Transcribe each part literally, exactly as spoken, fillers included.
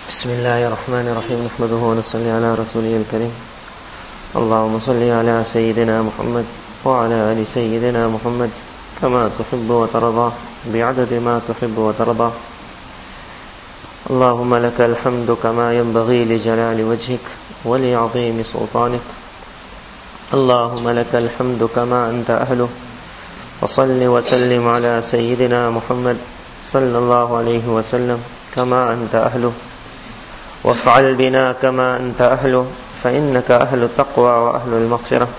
بسم الله الرحمن الرحيم نحمده ونصلي على رسوله الكريم اللهم صل على سيدنا محمد وعلى آل سيدنا محمد كما تحب وترضى بعدد ما تحب وترضى اللهم لك الحمد كما ينبغي لجلال وجهك ولعظيم سلطانك اللهم لك الحمد كما أنت أهله وصل وسلم على سيدنا محمد صلى الله عليه وسلم كما أنت أهله وافعل بنا كما أنت أهله فإنك أهل التقوى وأهل المغفرة.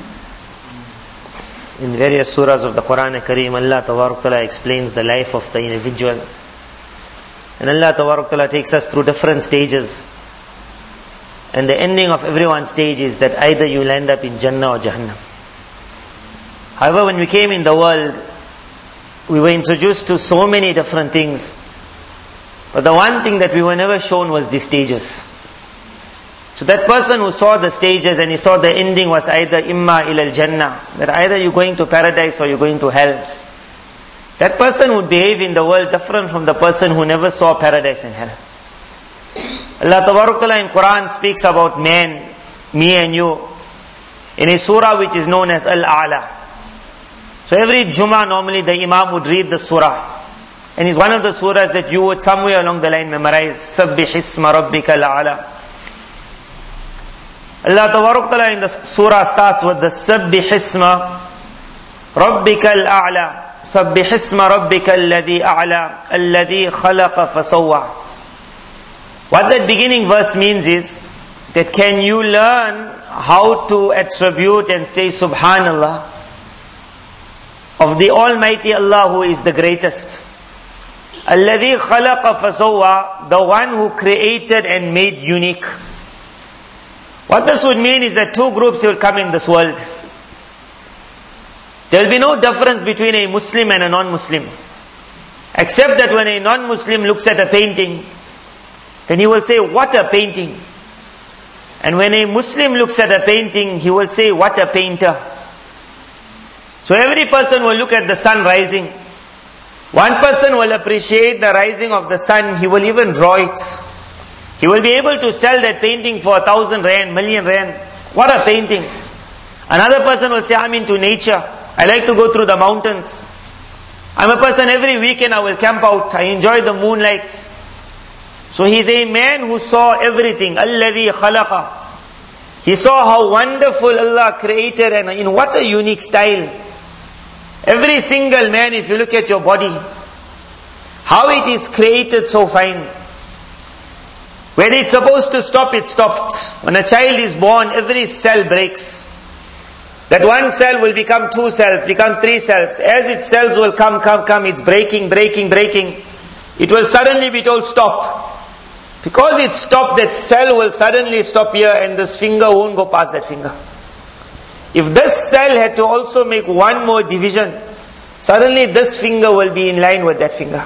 In various surahs of the Quran Kareem, Allah Tabarak Ta'ala explains the life of the individual. And Allah Tabarak Ta'ala takes us through different stages. And the ending of every one stage is that either you will end up in Jannah or Jahannam. However, when we came in the world, we were introduced to so many different things. But the one thing that we were never shown was the stages. So that person who saw the stages and he saw the ending was either imma ilal jannah, that either you're going to paradise or you're going to hell. That person would behave in the world different from the person who never saw paradise and hell. Allah Tabarak Ta'ala in Quran speaks about man, me and you, in a surah which is known as Al-A'la. So every Jummah normally the Imam would read the surah. And it's one of the surahs that you would somewhere along the line memorize. Sabbih isma rabbika al-a'la. Allah Tabarak Ta'ala in the surah starts with the Sabbih isma rabbika al-a'la. Sabbih isma rabbika alladhi a'la. Alladhi khalaqa fasawwa. What that beginning verse means is that can you learn how to attribute and say Subhanallah of the Almighty Allah who is the greatest. Alladhi khalaqa fasawwa, the one who created and made unique. What this would mean is that two groups will come in this world. There will be no difference between a Muslim and a non-Muslim. Except that when a non-Muslim looks at a painting, then he will say, what a painting. And when a Muslim looks at a painting, he will say, what a painter. So every person will look at the sun rising. One person will appreciate the rising of the sun, he will even draw it. He will be able to sell that painting for a thousand rand, million rand. What a painting. Another person will say, I'm into nature. I like to go through the mountains. I'm a person, every weekend I will camp out. I enjoy the moonlight. So he's a man who saw everything. Alladhi khalaqa. He saw how wonderful Allah created and in what a unique style. Every single man, if you look at your body, how it is created so fine. When it's supposed to stop, it stopped. When a child is born, every cell breaks. That one cell will become two cells, become three cells. As its cells will come, come, come, it's breaking, breaking, breaking. It will suddenly be told stop. Because it stopped, that cell will suddenly stop here and this finger won't go past that finger. If this cell had to also make one more division, suddenly this finger will be in line with that finger.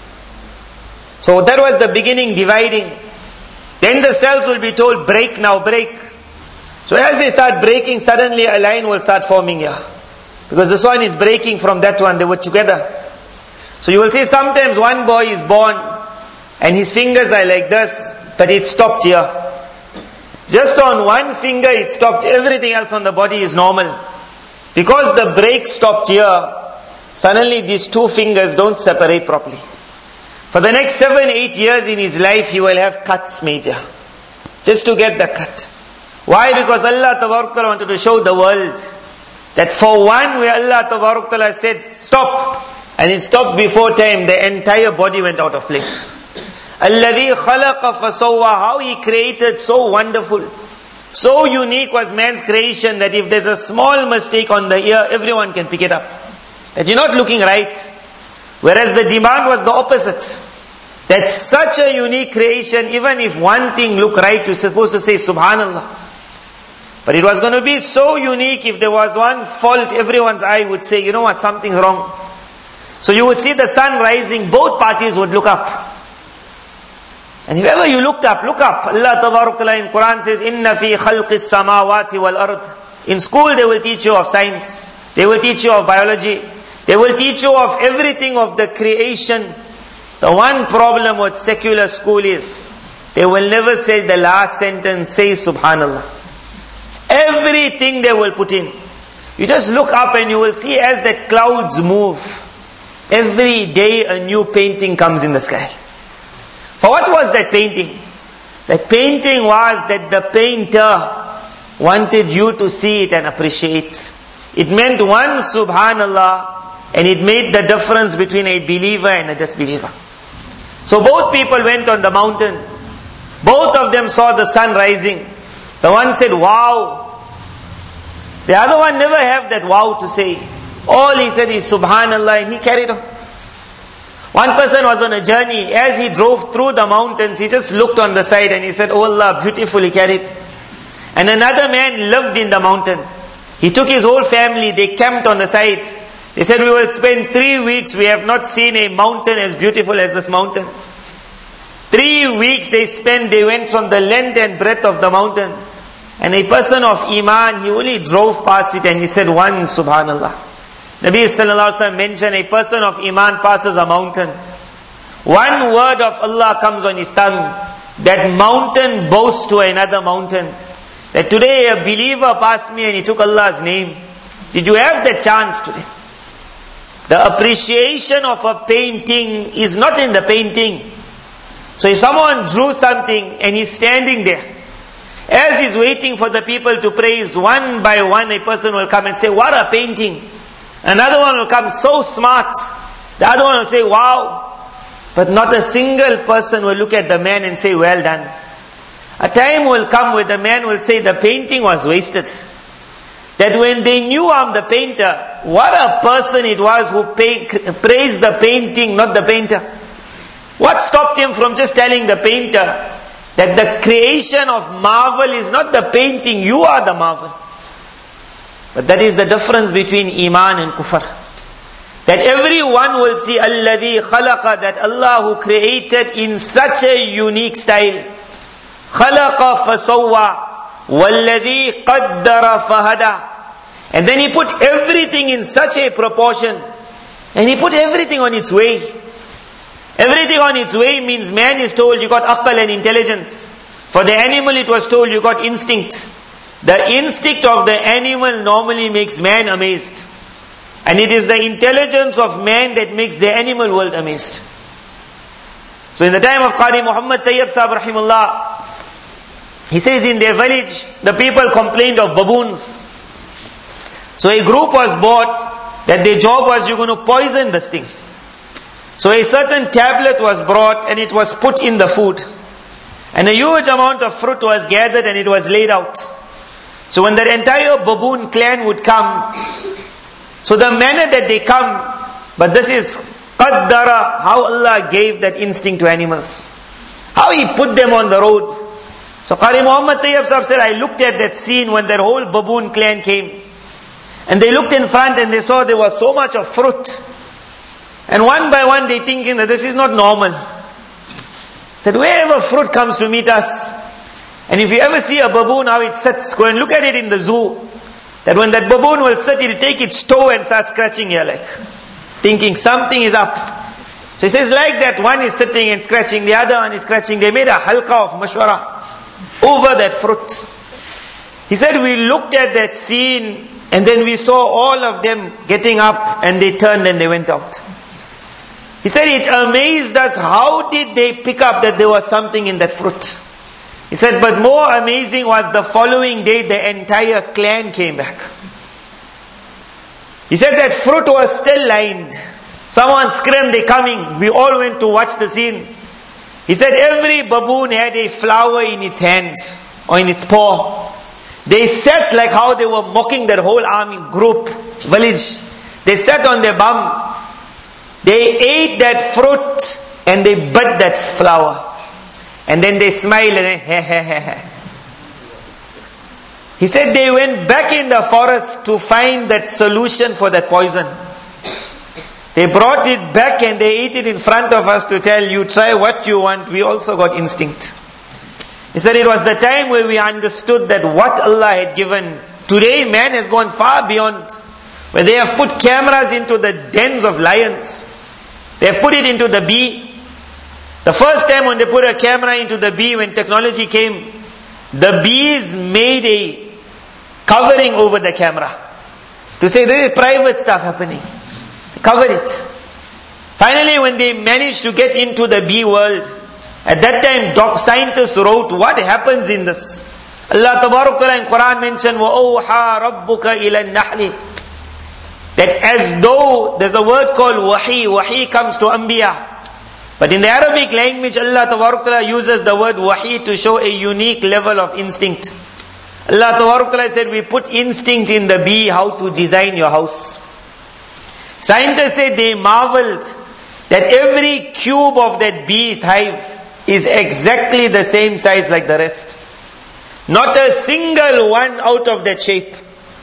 So that was the beginning, dividing. Then the cells will be told, break now, break. So as they start breaking, suddenly a line will start forming here. Because this one is breaking from that one, they were together. So you will see sometimes one boy is born, and his fingers are like this, but it stopped here. Just on one finger it stopped, everything else on the body is normal. Because the break stopped here, suddenly these two fingers don't separate properly. For the next seven, eight years in his life, he will have cuts made here. Just to get the cut. Why? Because Allah Tabarak Ta'ala wanted to show the world that for one where Allah Tabarak Ta'ala said, stop, and it stopped before time, the entire body went out of place. Alladhi khalaqa fasawwa, how he created so wonderful. So unique was man's creation that if there's a small mistake on the ear, everyone can pick it up. That you're not looking right. Whereas the demand was the opposite. That such a unique creation, even if one thing looked right, you're supposed to say Subhanallah. But it was going to be so unique, if there was one fault, everyone's eye would say, you know what, something's wrong. So you would see the sun rising, both parties would look up. And if ever you looked up, look up. Allah Tabarak Ta'ala in Quran says, Inna fi khalqis samawati wal ard. In school they will teach you of science. They will teach you of biology. They will teach you of everything of the creation. The one problem with secular school is, they will never say the last sentence, say Subhanallah. Everything they will put in. You just look up and you will see as that clouds move, every day a new painting comes in the sky. For what was that painting? That painting was that the painter wanted you to see it and appreciate. It meant one Subhanallah, and it made the difference between a believer and a disbeliever. So both people went on the mountain. Both of them saw the sun rising. The one said, wow. The other one never had that wow to say. All he said is Subhanallah, and he carried on. One person was on a journey. As he drove through the mountains, he just looked on the side and he said, oh Allah, beautiful, he carried. And another man lived in the mountain. He took his whole family, they camped on the side. They said, we will spend three weeks, we have not seen a mountain as beautiful as this mountain. Three weeks they spent, they went from the length and breadth of the mountain. And a person of Iman, he only drove past it and he said, one Subhanallah. Nabi sallallahu alaihi wasallam mentioned, a person of Iman passes a mountain. One word of Allah comes on his tongue. That mountain boasts to another mountain. That today a believer passed me and he took Allah's name. Did you have the chance today? The appreciation of a painting is not in the painting. So if someone drew something and he's standing there, as he's waiting for the people to praise, one by one a person will come and say, what a painting. Another one will come, so smart. The other one will say, wow. But not a single person will look at the man and say, well done. A time will come where the man will say, the painting was wasted. That when they knew I'm the painter, what a person it was who pay, praised the painting, not the painter. What stopped him from just telling the painter that the creation of marvel is not the painting, you are the marvel. But that is the difference between Iman and Kufr. That everyone will see Alladhi khalaqa, that Allah who created in such a unique style. Khalaqa fasawwa, walladhi qaddara fahada. And then He put everything in such a proportion. And He put everything on its way. Everything on its way means man is told you got aql and intelligence. For the animal it was told you got instinct. The instinct of the animal normally makes man amazed. And it is the intelligence of man that makes the animal world amazed. So in the time of Qari Muhammad Tayyib Sahib Rahimullah, he says in their village, the people complained of baboons. So a group was bought that their job was, you're going to poison this thing. So a certain tablet was brought and it was put in the food. And a huge amount of fruit was gathered and it was laid out. So when that entire baboon clan would come, so the manner that they come, but this is qaddara, how Allah gave that instinct to animals. How He put them on the road. So Qari Muhammad Tayyib Sahib said, I looked at that scene when that whole baboon clan came. And they looked in front and they saw there was so much of fruit. And one by one they thinking that this is not normal. That wherever fruit comes to meet us, and if you ever see a baboon how it sits, go and look at it in the zoo. That when that baboon will sit, it'll take its toe and start scratching here like, thinking something is up. So he says like that, one is sitting and scratching, the other one is scratching. They made a halqa of mashwara over that fruit. He said we looked at that scene and then we saw all of them getting up and they turned and they went out. He said it amazed us, how did they pick up that there was something in that fruit? He said, but more amazing was the following day, the entire clan came back. He said that fruit was still lined. Someone screamed, they're coming. We all went to watch the scene. He said every baboon had a flower in its hand or in its paw. They sat like how they were mocking that whole army group, village. They sat on their bum. They ate that fruit and they bit that flower. And then they smiled and he he he he. He said they went back in the forest to find that solution for that poison. They brought it back and they ate it in front of us to tell you, try what you want, we also got instinct. He said it was the time where we understood that what Allah had given. Today man has gone far beyond. Where they have put cameras into the dens of lions. They have put it into the bee. The first time when they put a camera into the bee, when technology came, the bees made a covering over the camera to say there is private stuff happening. Cover it. Finally, when they managed to get into the bee world, at that time doc, scientists wrote what happens in this. Allah Tabarak Ta'ala in Quran mentioned, وَأَوْحَى رَبُّكَ إِلَى النَّحْلِ, that as though there's a word called wahi. Wahi comes to Anbiya. But in the Arabic language, Allah Tabarak Ta'ala uses the word wahi to show a unique level of instinct. Allah Tabarak Ta'ala said, we put instinct in the bee how to design your house. Scientists say they marveled that every cube of that bee's hive is exactly the same size like the rest. Not a single one out of that shape.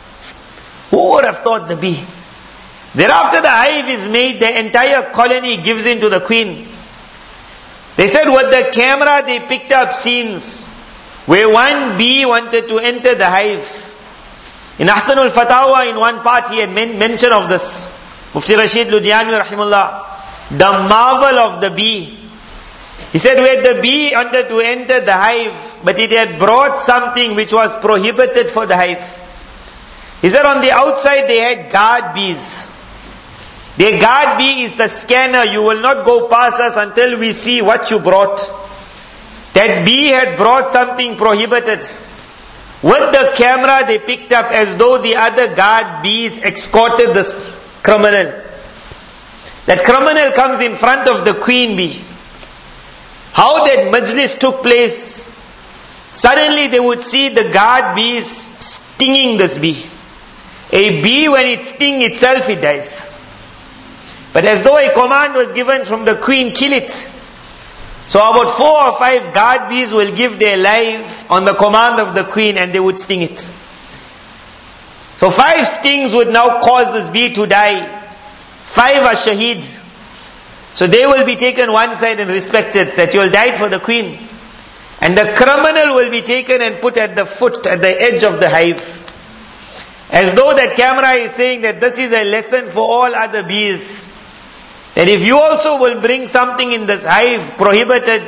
Who would have thought the bee? Thereafter the hive is made, the entire colony gives in to the queen. They said with the camera they picked up scenes where one bee wanted to enter the hive. In Ahsanul Fatawa, in one part, he had men- mention of this. Mufti Rashid Ludhianvi rahimahullah, the marvel of the bee. He said where the bee wanted to enter the hive, but it had brought something which was prohibited for the hive. He said on the outside they had guard bees. Their guard bee is the scanner. You will not go past us until we see what you brought. That bee had brought something prohibited. With the camera they picked up as though the other guard bees escorted this criminal. That criminal comes in front of the queen bee. How that majlis took place. Suddenly they would see the guard bees stinging this bee. A bee, when it stings itself, it dies. But as though a command was given from the queen, kill it. So about four or five guard bees will give their life on the command of the queen and they would sting it. So five stings would now cause this bee to die. Five are shaheed. So they will be taken one side and respected that you will die for the queen. And the criminal will be taken and put at the foot, at the edge of the hive. As though that camera is saying that this is a lesson for all other bees. That if you also will bring something in this hive prohibited,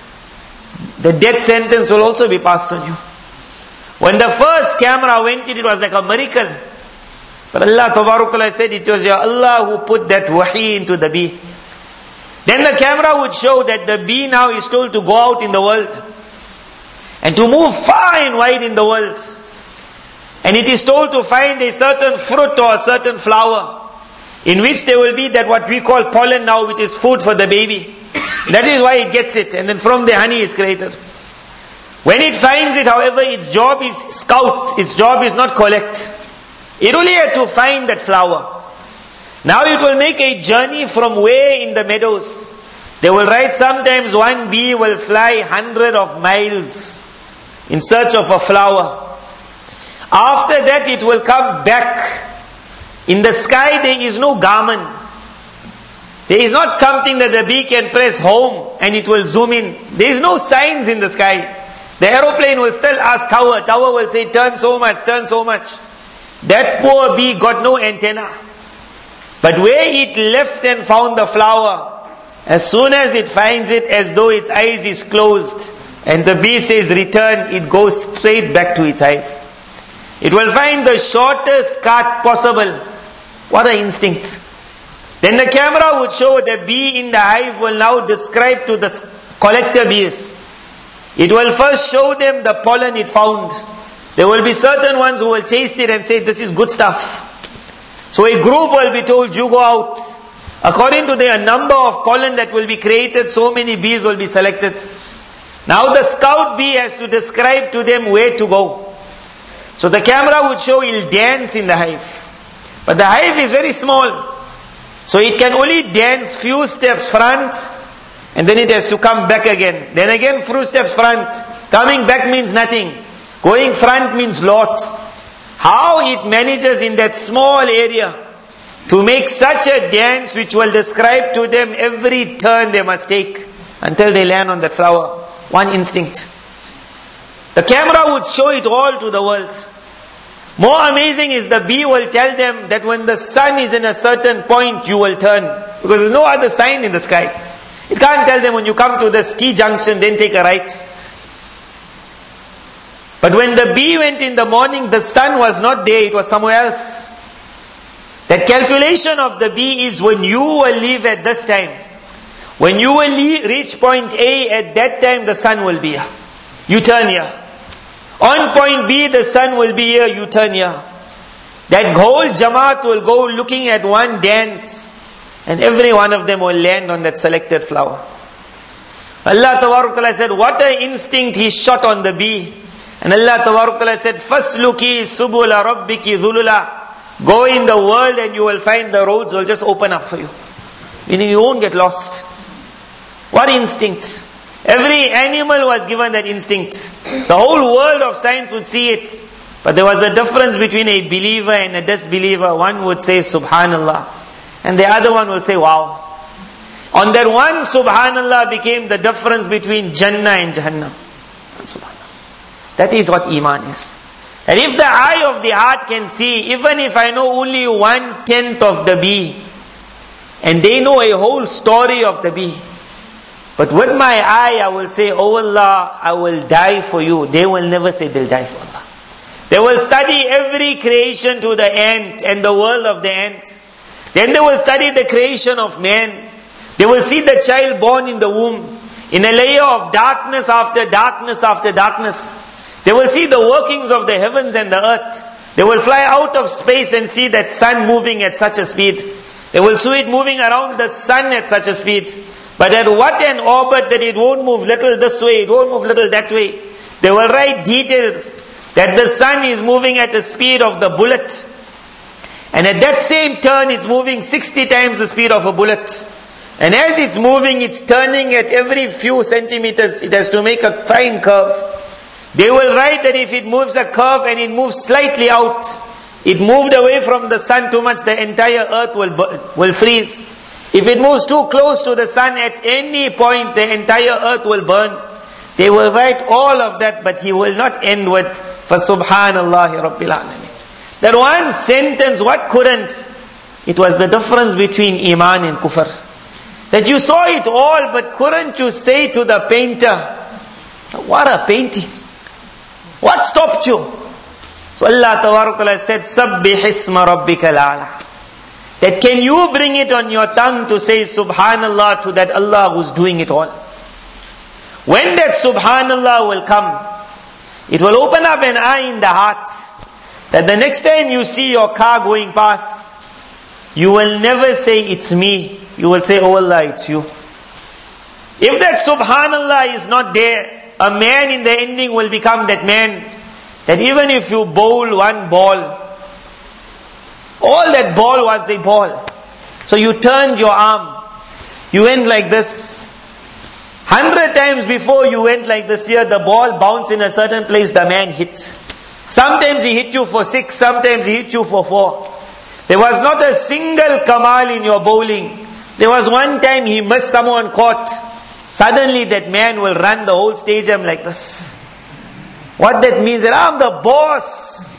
the death sentence will also be passed on you. When the first camera went in, it was like a miracle. But Allah Tabarak Ta'ala said it was your Allah who put that wahi into the bee. Then the camera would show that the bee now is told to go out in the world. And to move far and wide in the world. And it is told to find a certain fruit or a certain flower, in which there will be that what we call pollen now, which is food for the baby. That is why it gets it. And then from the honey is created. When it finds it, however, its job is scout. Its job is not collect. It only had to find that flower. Now it will make a journey from way in the meadows. They will write sometimes one bee will fly hundred of miles in search of a flower. After that it will come back. In the sky there is no garment. There is not something that the bee can press home and it will zoom in. There is no signs in the sky. The aeroplane will still ask tower. Tower will say turn so much, turn so much. That poor bee got no antenna. But where it left and found the flower, as soon as it finds it, as though its eyes is closed, and the bee says return, it goes straight back to its hive. It will find the shortest cut possible. What an instinct. Then the camera would show the bee in the hive will now describe to the collector bees. It will first show them the pollen it found. There will be certain ones who will taste it and say this is good stuff. So a group will be told, you go out. According to the number of pollen that will be created, so many bees will be selected. Now the scout bee has to describe to them where to go. So the camera would show he'll dance in the hive. But the hive is very small. So it can only dance few steps front, and then it has to come back again. Then again few steps front. Coming back means nothing. Going front means lot. How it manages in that small area to make such a dance which will describe to them every turn they must take until they land on that flower. One instinct. The camera would show it all to the world. More amazing is the bee will tell them that when the sun is in a certain point, you will turn. Because there's no other sign in the sky. It can't tell them when you come to this T junction, then take a right. But when the bee went in the morning, the sun was not there, it was somewhere else. That calculation of the bee is when you will leave at this time. When you will leave, reach point A, at that time the sun will be here. You turn here. On point B, the sun will be here, you turn here. That whole Jamaat will go looking at one dance, and every one of them will land on that selected flower. Allah Ta'ala said, what an instinct He shot on the bee. And Allah Ta'ala said, فَاسْلُكِي سُبُلَ رَبِّكِ ذُلُلًا. Go in the world and you will find the roads will just open up for you. Meaning you won't get lost. What instinct? Every animal was given that instinct. The whole world of science would see it. But there was a difference between a believer and a disbeliever. One would say Subhanallah, and the other one would say wow. On that one Subhanallah became the difference between Jannah and Jahannam. Subhanallah. That is what Iman is. And if the eye of the heart can see, even if I know only one tenth of the bee, and they know a whole story of the bee, but with my eye I will say, oh Allah, I will die for you. They will never say they'll die for Allah. They will study every creation to the ant and the world of the ant. Then they will study the creation of man. They will see the child born in the womb, in a layer of darkness after darkness after darkness. They will see the workings of the heavens and the earth. They will fly out of space and see that sun moving at such a speed. They will see it moving around the sun at such a speed. But at what an orbit that it won't move little this way, it won't move little that way. They will write details that the sun is moving at the speed of the bullet. And at that same turn it's moving sixty times the speed of a bullet. And as it's moving, it's turning at every few centimeters. It has to make a fine curve. They will write that if it moves a curve and it moves slightly out, it moved away from the sun too much, the entire earth will will freeze. If it moves too close to the sun, at any point the entire earth will burn. They will write all of that, but he will not end with فَسُبْحَانَ اللَّهِ رَبِّ الْعَالَمِينَ. That one sentence, what couldn't? It was the difference between Iman and Kufr. That you saw it all, but couldn't you say to the painter, what a painting. What stopped you? So Allah Ta'ala said, سَبِّحِ اسْمَ رَبِّكَ الْأَعْلَى. That can you bring it on your tongue to say Subhanallah to that Allah who's doing it all? When that Subhanallah will come, it will open up an eye in the heart, that the next time you see your car going past, you will never say it's me. You will say, oh Allah, it's you. If that Subhanallah is not there, a man in the ending will become that man, that even if you bowl one ball, all that ball was a ball. So you turned your arm, you went like this. Hundred times before you went like this here, the ball bounced in a certain place, the man hit. Sometimes he hit you for six, sometimes he hit you for four. There was not a single kamal in your bowling. There was one time he missed someone caught. Suddenly that man will run the whole stadium like this. What that means, that I'm the boss.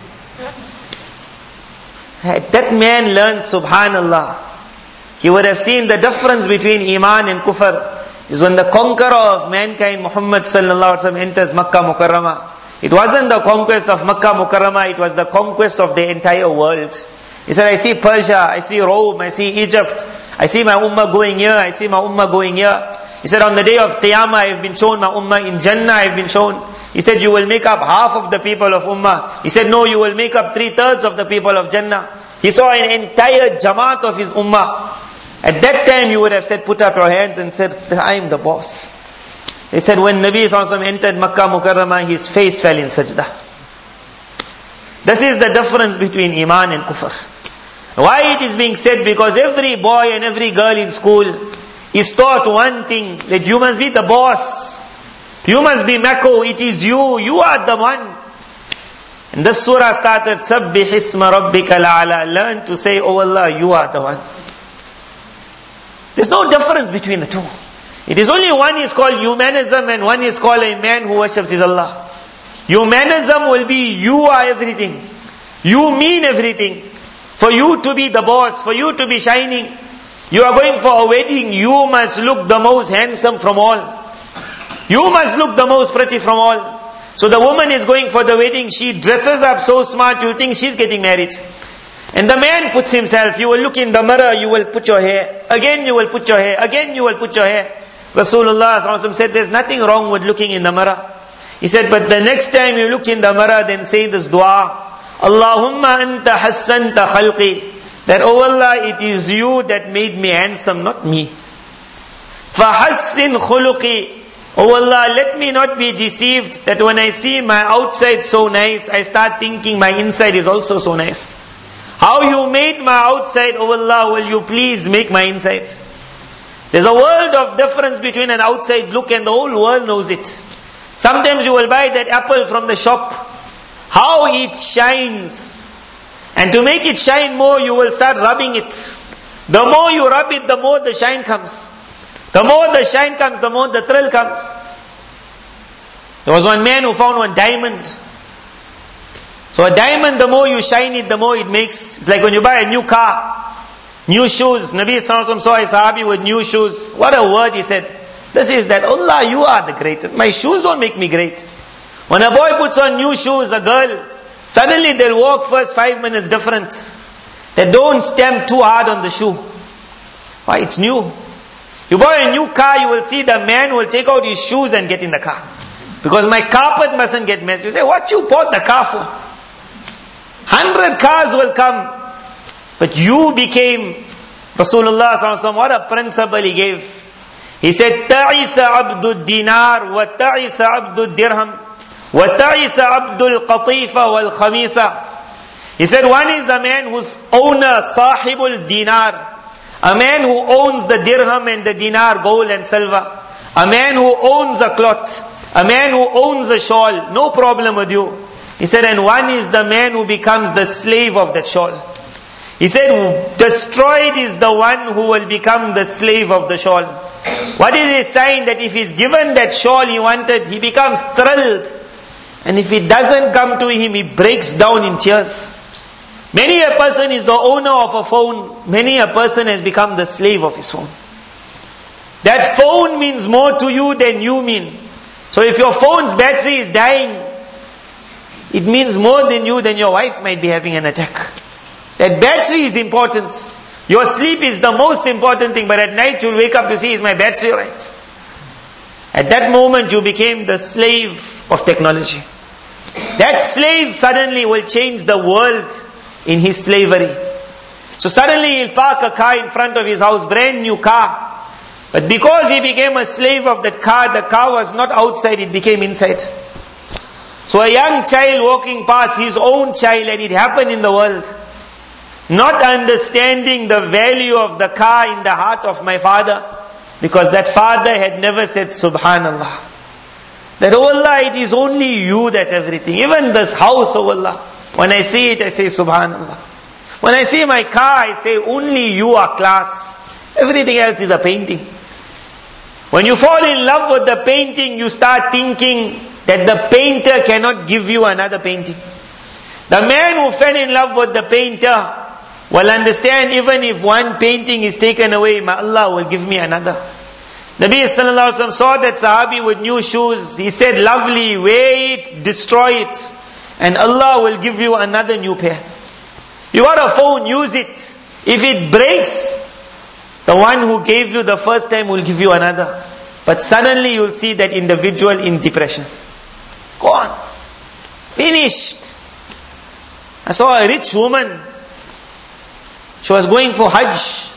Had that man learned Subhanallah, he would have seen the difference between Iman and Kufr. Is when the conqueror of mankind, Muhammad sallallahu alaihi wasallam, enters Makkah Mukarramah. It wasn't the conquest of Makkah Mukarramah, it was the conquest of the entire world. He said, I see Persia, I see Rome, I see Egypt, I see my ummah going here, I see my ummah going here. He said, on the day of Qiyamah, I have been shown my ummah. In Jannah, I have been shown. He said, you will make up half of the people of ummah. He said, no, you will make up three thirds of the people of Jannah. He saw an entire Jamaat of his ummah. At that time, you would have said, put up your hands and said, I am the boss. He said, when Nabi sallallahu alaihi wasallam entered Makkah Mukarramah, his face fell in sajda. This is the difference between Iman and Kufr. Why it is being said? Because every boy and every girl in school is taught one thing, that you must be the boss. You must be Mako, it is you, you are the one. And this surah started, سَبِّحِ اسْمَ رَبِّكَ الْأَعْلَى. Learn to say, oh Allah, you are the one. There's no difference between the two. It is only one is called humanism and one is called a man who worships his Allah. Humanism will be, you are everything. You mean everything. For you to be the boss, for you to be shining. You are going for a wedding, you must look the most handsome from all. You must look the most pretty from all. So the woman is going for the wedding, she dresses up so smart, you think she's getting married. And the man puts himself, you will look in the mirror, you will put your hair. Again you will put your hair. Again you will put your hair. Rasulullah sallallahu alaihi wasallam said, there's nothing wrong with looking in the mirror. He said, but the next time you look in the mirror, then say this dua. Allahumma anta hassanta khalqi. That, oh Allah, it is you that made me handsome, not me. Fahassin khuluqi. Oh Allah, let me not be deceived that when I see my outside so nice, I start thinking my inside is also so nice. How you made my outside, oh Allah, will you please make my inside? There's a world of difference between an outside look and the whole world knows it. Sometimes you will buy that apple from the shop. How it shines. And to make it shine more, you will start rubbing it. The more you rub it, the more the shine comes. The more the shine comes, the more the thrill comes. There was one man who found one diamond. So a diamond, the more you shine it, the more it makes. It's like when you buy a new car, new shoes. Nabi sallallahu alaihi wasallam saw a sahabi with new shoes. What a word he said. This is that, Allah, you are the greatest. My shoes don't make me great. When a boy puts on new shoes, a girl, suddenly they'll walk first five minutes different. They don't stamp too hard on the shoe. Why? It's new. You buy a new car, you will see the man will take out his shoes and get in the car. Because my carpet mustn't get messed. You say, what you bought the car for? Hundred cars will come. But you became, Rasulullah sallallahu alaihi wasallam, what a principle he gave. He said, Ta'isa abdul dinar wa ta'isa abdul dirham wa ta'isa abdul qatifa wal khamisa. He said, one is a man whose owner, sahibul dinar. A man who owns the dirham and the dinar, gold and silver. A man who owns the cloth. A man who owns the shawl. No problem with you. He said, and one is the man who becomes the slave of that shawl. He said, destroyed is the one who will become the slave of the shawl. What is a sign that if he's given that shawl he wanted, he becomes thrilled. And if it doesn't come to him, he breaks down in tears. Many a person is the owner of a phone. Many a person has become the slave of his phone. That phone means more to you than you mean. So if your phone's battery is dying, it means more than you than your wife might be having an attack. That battery is important. Your sleep is the most important thing, but at night you'll wake up to see, is my battery right? At that moment you became the slave of technology. That slave suddenly will change the world in his slavery. So suddenly he'll park a car in front of his house, brand new car. But because he became a slave of that car, the car was not outside, it became inside. So a young child walking past his own child, and it happened in the world, not understanding the value of the car in the heart of my father, because that father had never said Subhanallah. That, oh Allah, it is only you that's everything. Even this house, oh Allah, when I see it, I say Subhanallah. When I see my car, I say only you are class. Everything else is a painting. When you fall in love with the painting, you start thinking that the painter cannot give you another painting. The man who fell in love with the painter will understand, even if one painting is taken away, my Allah will give me another. Nabi sallallahu alaihi wasallam saw that sahabi with new shoes. He said, lovely, wear it, destroy it, and Allah will give you another new pair. You got a phone, use it. If it breaks, the one who gave you the first time will give you another. But suddenly you'll see that individual in depression. It's gone. Finished. I saw a rich woman. She was going for Hajj,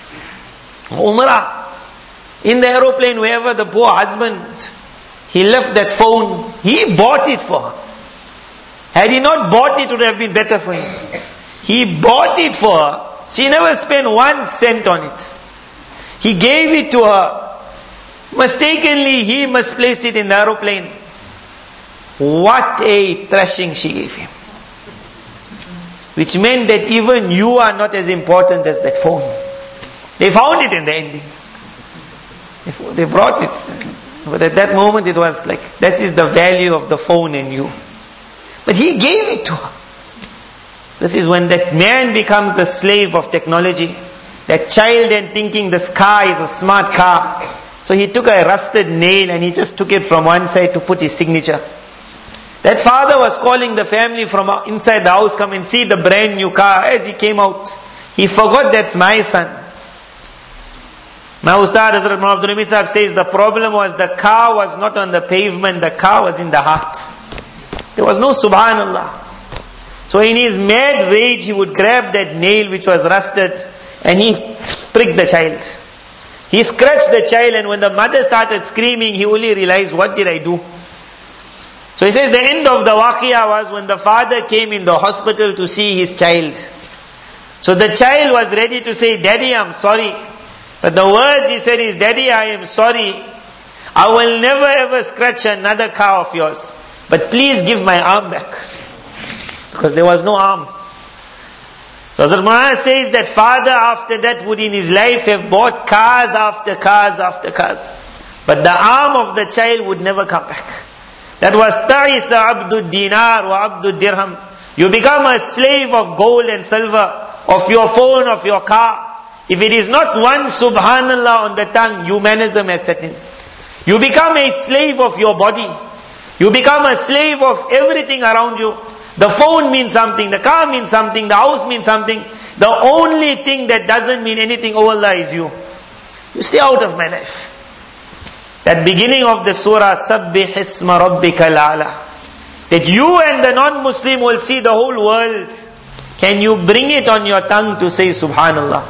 Umrah. In the aeroplane, wherever the poor husband, he left that phone. He bought it for her. Had he not bought it, it would have been better for him. He bought it for her. She never spent one cent on it. He gave it to her. Mistakenly, he misplaced it in the aeroplane. What a thrashing she gave him. Which meant that even you are not as important as that phone. They found it in the ending. They brought it. But at that moment it was like, this is the value of the phone in you. But he gave it to her. This is when that man becomes the slave of technology. that child and thinking this car is a smart car. So he took a rusted nail and he just took it from one side to put his signature. That father was calling the family from inside the house, come and see the brand new car. As he came out, he forgot that's my son. My Ustad Hazrat Mullah Abdul Hamid Sahib says the problem was the car was not on the pavement, the car was in the heart. There was no subhanallah. So in his mad rage he would grab that nail which was rusted and he pricked the child. He scratched the child, and when the mother started screaming, he only realized, what did I do? So he says the end of the waqiyah was when the father came in the hospital to see his child. So the child was ready to say, Daddy, I'm sorry. But the words he said is, Daddy, I am sorry. I will never ever scratch another car of yours. But please give my arm back. Because there was no arm. So Hazrat Maulana says that father after that would in his life have bought cars after cars after cars. But the arm of the child would never come back. That was ta'isa abdud dinar wa abdud dirham. You become a slave of gold and silver, of your phone, of your car. If it is not one subhanallah on the tongue, humanism has set in. You become a slave of your body. You become a slave of everything around you. The phone means something, the car means something, the house means something. The only thing that doesn't mean anything, oh Allah, is you. You stay out of my life. That beginning of the surah, Sabbih isma rabbikal a'la. That you and the non-Muslim will see the whole world. Can you bring it on your tongue to say Subhanallah?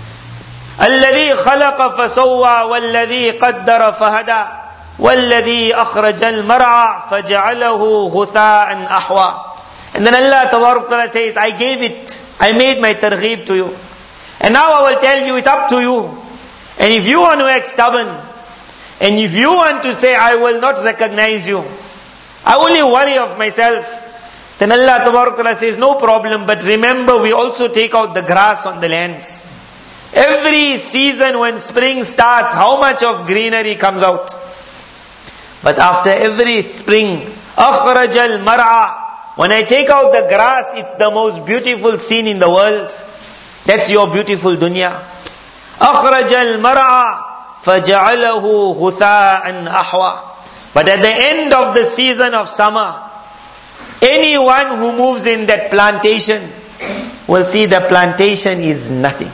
الذي خلق فسوى والذي قدر فهدى والذي أخرج المرعى فجعله غثاء أحوى. And then Allah Tabarak Ta'ala says, I gave it, I made my targheeb to you. And now I will tell you, it's up to you. And if you want to act stubborn, and if you want to say, I will not recognize you, I only worry of myself, then Allah Tabarak Ta'ala says, no problem, but remember we also take out the grass on the lands. Every season when spring starts, how much of greenery comes out? But after every spring, أَخْرَجَ الْمَرْعَى, when I take out the grass, it's the most beautiful scene in the world. That's your beautiful dunya. أَخْرَجَ الْمَرْعَى فَجَعَلَهُ غُثَاءً أَحْوَى. But at the end of the season of summer, anyone who moves in that plantation will see the plantation is nothing.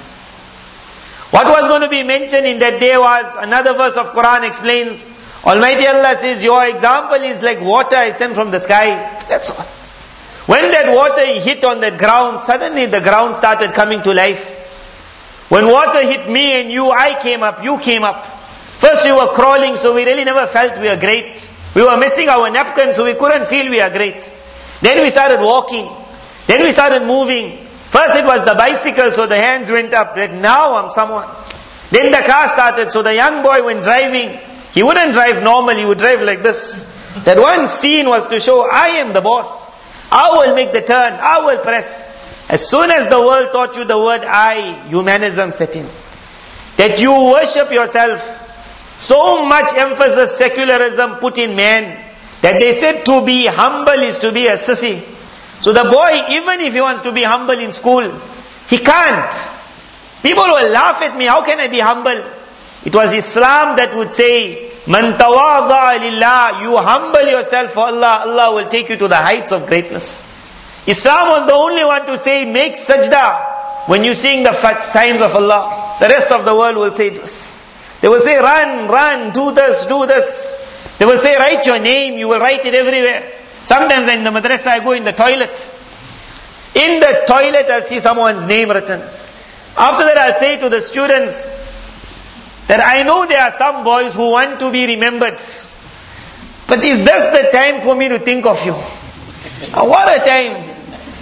What was going to be mentioned in that day was, another verse of Quran explains, Almighty Allah says, your example is like water I sent from the sky. That's all. When that water hit on that ground, suddenly the ground started coming to life. When water hit me and you, I came up, you came up. First we were crawling, so we really never felt we are great. We were missing our napkins, so we couldn't feel we are great. Then we started walking. Then we started moving. First it was the bicycle, so the hands went up. Like, now I'm someone. Then the car started, so the young boy when driving, he wouldn't drive normal, he would drive like this. That one scene was to show, I am the boss. I will make the turn, I will press. As soon as the world taught you the word I, humanism set in. That you worship yourself. So much emphasis secularism put in man, that they said to be humble is to be a sissy. So the boy, even if he wants to be humble in school, he can't. People will laugh at me, how can I be humble? It was Islam that would say, Man tawadha'a lillah, you humble yourself for Allah, Allah will take you to the heights of greatness. Islam was the only one to say, make sajda when you seeing the first signs of Allah. The rest of the world will say this. They will say, run, run, do this, do this. They will say, write your name, you will write it everywhere. Sometimes in the madrasa I go in the toilet. In the toilet I'll see someone's name written. After that I'll say to the students, that I know there are some boys who want to be remembered. But is this the time for me to think of you? What a time.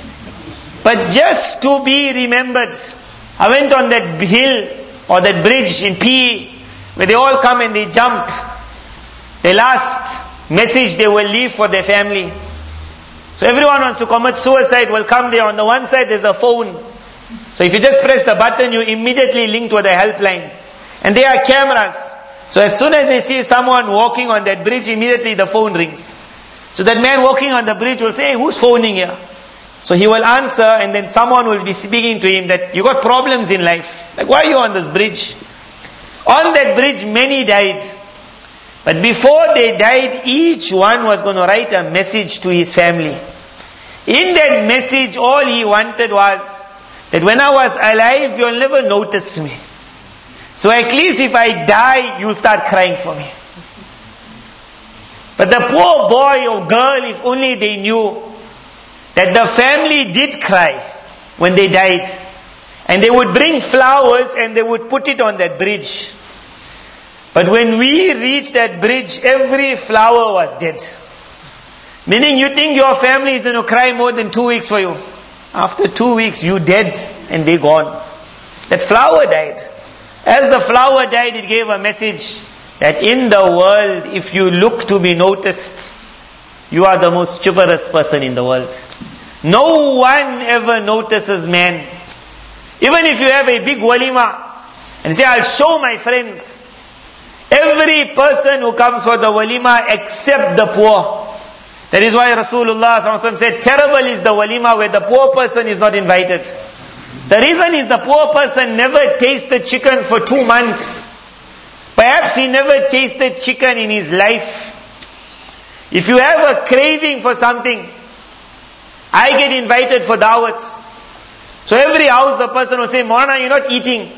But just to be remembered. I went on that hill or that bridge in P E where they all come and they jump. The last message they will leave for their family. So everyone wants to commit suicide will come there. On the one side there's a phone. So if you just press the button, you immediately link to the helpline. And there are cameras. So as soon as they see someone walking on that bridge, immediately the phone rings. So that man walking on the bridge will say, hey, who's phoning here? So he will answer, and then someone will be speaking to him that you got problems in life. Like, why are you on this bridge? On that bridge, many died. But before they died, each one was going to write a message to his family. In that message, all he wanted was that when I was alive, you'll never notice me. So at least if I die, you'll start crying for me. But the poor boy or girl, if only they knew that the family did cry when they died. And they would bring flowers and they would put it on that bridge. But when we reached that bridge, every flower was dead. Meaning you think your family is going to cry more than two weeks for you. After two weeks, you dead and they gone. That flower died. As the flower died, it gave a message that in the world, if you look to be noticed, you are the most stupidest person in the world. No one ever notices man. Even if you have a big walima and say, I'll show my friends. Every person who comes for the walima except the poor. That is why Rasulullah sallallahu alaihi wasallam said, terrible is the walima where the poor person is not invited. The reason is the poor person never tasted chicken for two months. Perhaps he never tasted chicken in his life. If you have a craving for something, I get invited for dawats. So every house the person will say, Maulana, you're not eating.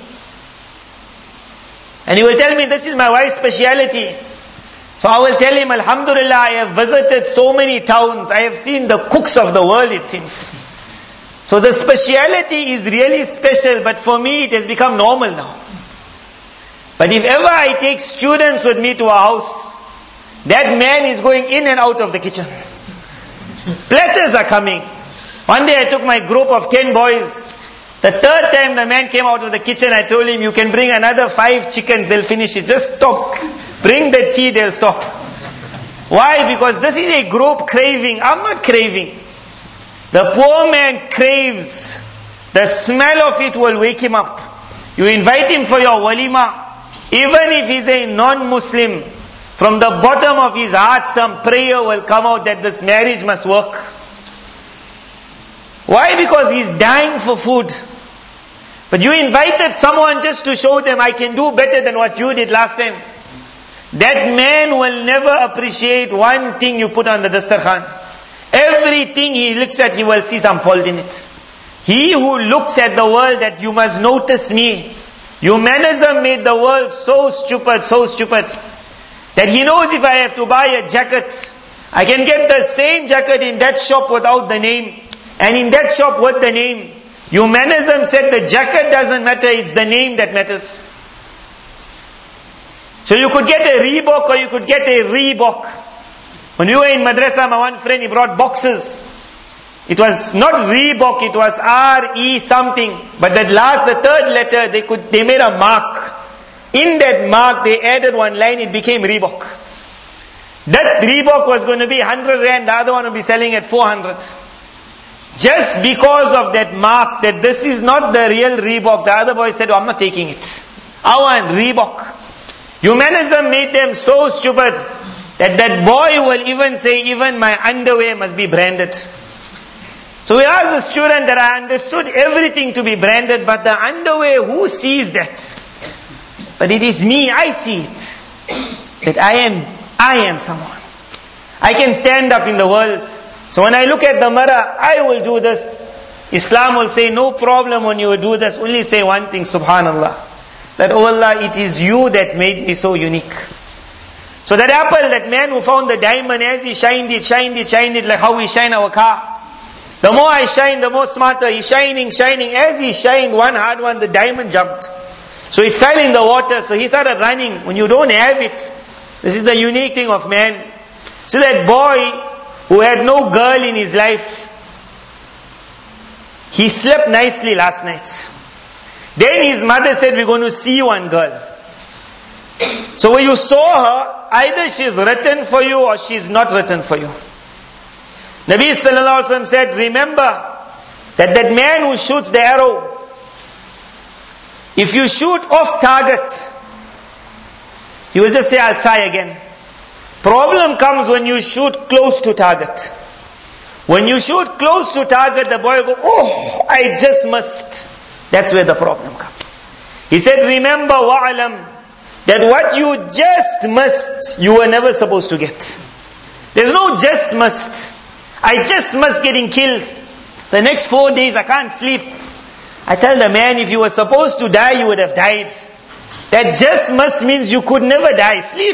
And he will tell me, this is my wife's speciality. So I will tell him, Alhamdulillah, I have visited so many towns. I have seen the cooks of the world, it seems. So the speciality is really special, but for me it has become normal now. But if ever I take students with me to a house, that man is going in and out of the kitchen. Platters are coming. One day I took my group of ten boys. The third time the man came out of the kitchen, I told him, you can bring another five chickens, they'll finish it. Just stop. Bring the tea, they'll stop. Why? Because this is a group craving. I'm not craving. The poor man craves. The smell of it will wake him up. You invite him for your walima. Even if he's a non-Muslim, from the bottom of his heart some prayer will come out that this marriage must work. Why? Because he's dying for food. But you invited someone just to show them, I can do better than what you did last time. That man will never appreciate one thing you put on the dastarkhan. Everything he looks at, he will see some fault in it. He who looks at the world that you must notice me. Humanism made the world so stupid, so stupid, that he knows if I have to buy a jacket, I can get the same jacket in that shop without the name, and in that shop with the name. Humanism said the jacket doesn't matter, it's the name that matters. So you could get a Reebok or you could get a Reebok. When we were in madrasa, my one friend, he brought boxes. It was not Reebok, it was R E something. But that last, the third letter, they could, they made a mark. In that mark, they added one line, it became Reebok. That Reebok was going to be one hundred rand, the other one would be selling at four hundred. Just because of that mark, that this is not the real Reebok, the other boy said, oh, I'm not taking it. I want Reebok. Humanism made them so stupid that that boy will even say, even my underwear must be branded. So we asked the student that I understood everything to be branded, but the underwear, who sees that? But it is me, I see it. That I am, I am someone. I can stand up in the world. So when I look at the mirror, I will do this. Islam will say, no problem when you will do this. Only say one thing, subhanallah. That, oh Allah, it is you that made me so unique. So that apple, that man who found the diamond, as he shined it, shined it, shined it, like how we shine our car. The more I shine, the more smarter. He's shining, shining. As he shined, one hard one, the diamond jumped. So it fell in the water, so he started running. When you don't have it, this is the unique thing of man. So that boy who had no girl in his life, he slept nicely last night. Then his mother said, we're going to see one girl. So when you saw her, either she's written for you or she's not written for you. Nabi sallallahu alaihi wasallam said, remember that that man who shoots the arrow, if you shoot off target, he will just say, I'll try again. Problem comes when you shoot close to target. When you shoot close to target, the boy will go, oh, I just must. That's where the problem comes. He said, remember, wa'alam, that what you just must, you were never supposed to get. There's no just must. I just must getting killed. The next four days I can't sleep. I tell the man, if you were supposed to die, you would have died. That just must means you could never die. Sleep.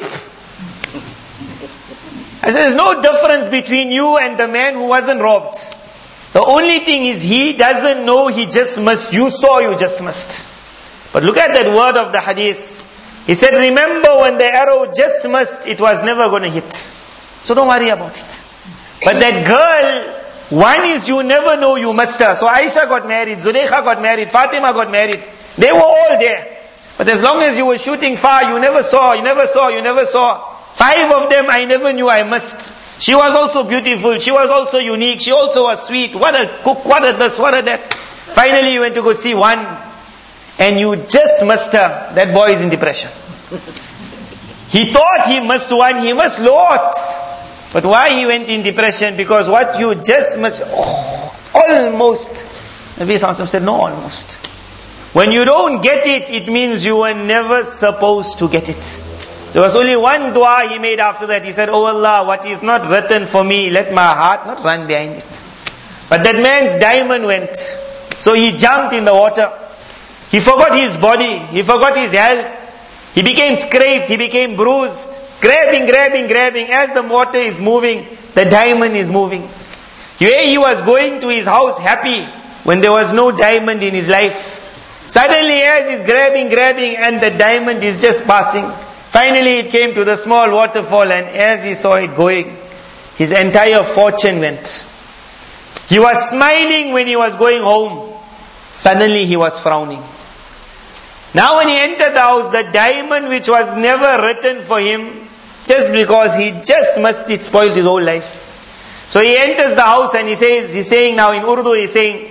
I said, there's no difference between you and the man who wasn't robbed. The only thing is he doesn't know he just must. You saw you just must. But look at that word of the hadith. He said, remember when the arrow just must, it was never going to hit. So don't worry about it. But that girl, one is you never know you must her. So Aisha got married, Zulaykha got married, Fatima got married. They were all there. But as long as you were shooting far, you never saw, you never saw, you never saw. Five of them I never knew I must. She was also beautiful, she was also unique, she also was sweet. What a cook, what a this, what a that. Finally you went to go see one. And you just must her. That boy is in depression. He thought he must one, he must lot. But why he went in depression? Because what you just must, oh, almost. Nabi Sallallahu Alaihi Wasallam said, no, almost. When you don't get it, it means you were never supposed to get it. There was only one dua he made after that. He said, oh Allah, what is not written for me, let my heart not run behind it. But that man's diamond went. So he jumped in the water. He forgot his body. He forgot his health. He became scraped. He became bruised. Grabbing, grabbing, grabbing. As the water is moving, the diamond is moving. Here he was going to his house happy when there was no diamond in his life. Suddenly as he's grabbing, grabbing, and the diamond is just passing. Finally it came to the small waterfall, and as he saw it going, his entire fortune went. He was smiling when he was going home. Suddenly he was frowning. Now when he entered the house, the diamond which was never written for him, just because he just must, it spoiled his whole life. So he enters the house and he says, he's saying now in Urdu, he's saying,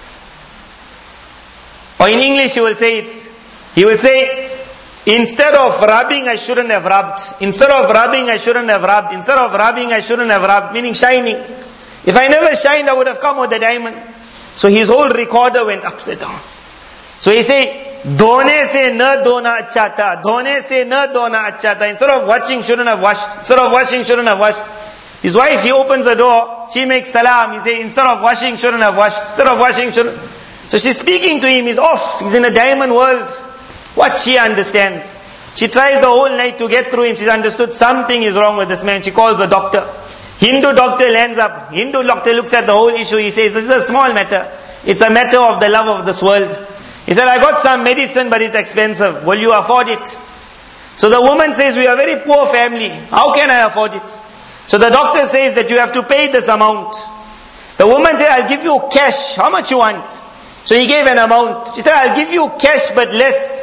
or in English he will say it, he will say, instead of rubbing, I shouldn't have rubbed. Instead of rubbing, I shouldn't have rubbed. Instead of rubbing, I shouldn't have rubbed. Meaning shining. If I never shined, I would have come with the diamond. So his whole recorder went upside down. So he say, Dhone se na dhona acha tha. Dhone se na dhona acha tha. Instead of washing, shouldn't have washed. Instead of washing, shouldn't have washed. His wife, he opens the door. She makes salam. He say, instead of washing, shouldn't have washed. Instead of washing, shouldn't. So she's speaking to him. He's off. He's in a diamond world. What she understands. She tries the whole night to get through him. She's understood something is wrong with this man. She calls the doctor. Hindu doctor lands up. Hindu doctor looks at the whole issue. He says, this is a small matter. It's a matter of the love of this world. He said, I got some medicine, but it's expensive. Will you afford it? So the woman says, we are a very poor family. How can I afford it? So the doctor says that you have to pay this amount. The woman said, I'll give you cash. How much you want? So he gave an amount. She said, I'll give you cash, but less.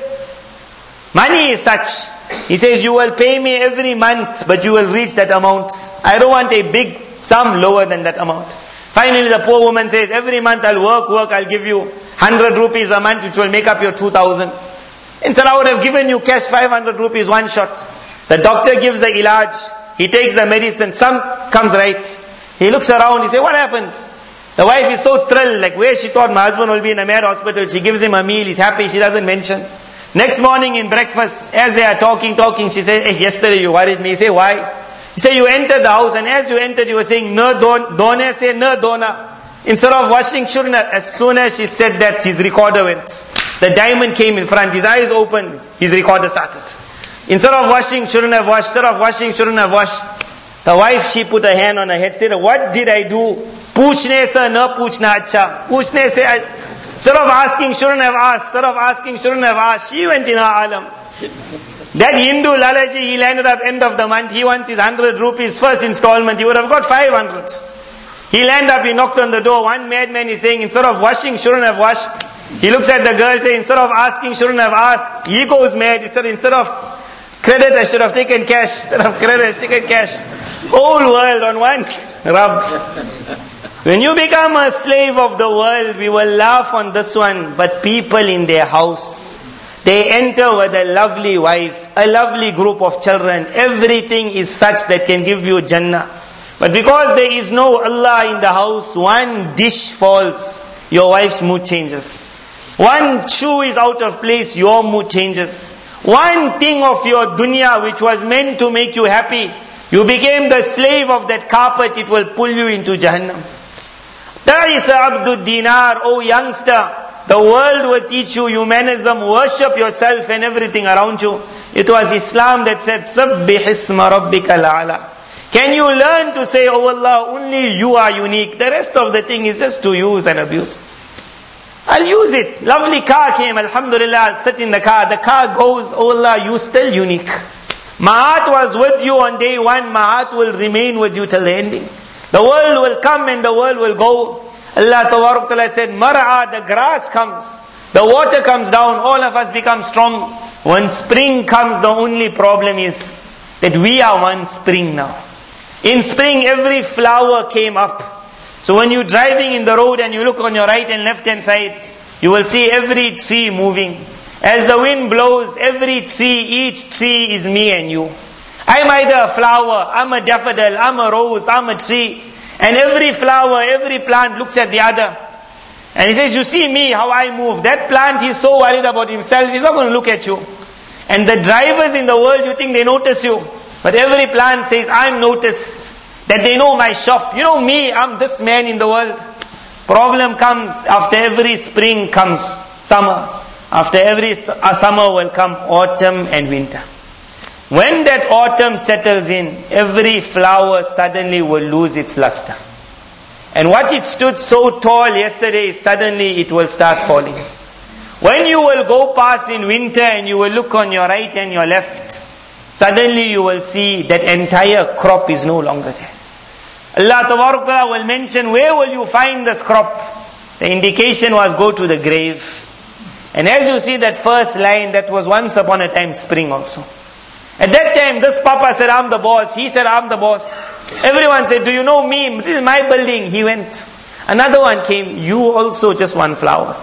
Money is such. He says, you will pay me every month, but you will reach that amount. I don't want a big sum lower than that amount. Finally, the poor woman says, every month I'll work, work, I'll give you one hundred rupees a month, which will make up your two thousand. Instead, I would have given you cash five hundred rupees one shot. The doctor gives the ilaj. He takes the medicine. Some comes right. He looks around. He says, what happened? The wife is so thrilled, like where she thought my husband will be in a mad hospital. She gives him a meal. He's happy. She doesn't mention. Next morning in breakfast, as they are talking, talking, she says, hey, yesterday you worried me. He said, why? He said, you entered the house, and as you entered, you were saying, na don, done, say na dona. Instead of washing, shouldn't have. As soon as she said that, his recorder went. The diamond came in front, his eyes opened, his recorder started. Instead of washing, shouldn't have washed. Instead of washing, shouldn't have washed. The wife, she put her hand on her head, said, what did I do? Poochne se na poochna acha. Poochne se, instead of asking, shouldn't have asked. Instead of asking, shouldn't have asked. She went in her alam. That Hindu Lalaji, he landed up end of the month. He wants his one hundred rupees first installment. He would have got five hundred. He landed up, he knocked on the door. One madman is saying, instead of washing, shouldn't have washed. He looks at the girl, saying, instead of asking, shouldn't have asked. He goes mad. Instead, instead of credit, I should have taken cash. Instead of credit, I should have taken cash. Whole world on one rub. When you become a slave of the world, we will laugh on this one. But people in their house, they enter with a lovely wife, a lovely group of children. Everything is such that can give you Jannah. But because there is no Allah in the house, one dish falls, your wife's mood changes. One shoe is out of place, your mood changes. One thing of your dunya which was meant to make you happy, you became the slave of that carpet, it will pull you into Jahannam. Ta'isa Abdul Dinar, oh youngster, the world will teach you humanism, worship yourself and everything around you. It was Islam that said, Sabbih isma rabbikal a'la. Can you learn to say, oh Allah, only you are unique. The rest of the thing is just to use and abuse. I'll use it. Lovely car came, alhamdulillah, I'll sit in the car. The car goes, oh Allah, you still unique. My heart was with you on day one, my heart will remain with you till the ending. The world will come and the world will go. Allah Tabaraka Ta'ala said, Mar'a, the grass comes, the water comes down, all of us become strong. When spring comes, the only problem is that we are one spring now. In spring, every flower came up. So when you're driving in the road and you look on your right and left hand side, you will see every tree moving. As the wind blows, every tree, each tree is me and you. I'm either a flower, I'm a daffodil, I'm a rose, I'm a tree. And every flower, every plant looks at the other. And he says, you see me, how I move. That plant, he's so worried about himself, he's not going to look at you. And the drivers in the world, you think they notice you. But every plant says, I'm noticed. That they know my shop. You know me, I'm this man in the world. Problem comes after every spring comes summer. After every summer will come autumn and winter. When that autumn settles in, every flower suddenly will lose its luster. And what it stood so tall yesterday, suddenly it will start falling. When you will go past in winter and you will look on your right and your left, suddenly you will see that entire crop is no longer there. Allah Tabaraka Ta'ala will mention, where will you find this crop? The indication was, go to the grave. And as you see that first line, that was once upon a time spring also. At that time, this Papa said, I'm the boss. He said, I'm the boss. Everyone said, do you know me? This is my building. He went. Another one came, you also just one flower.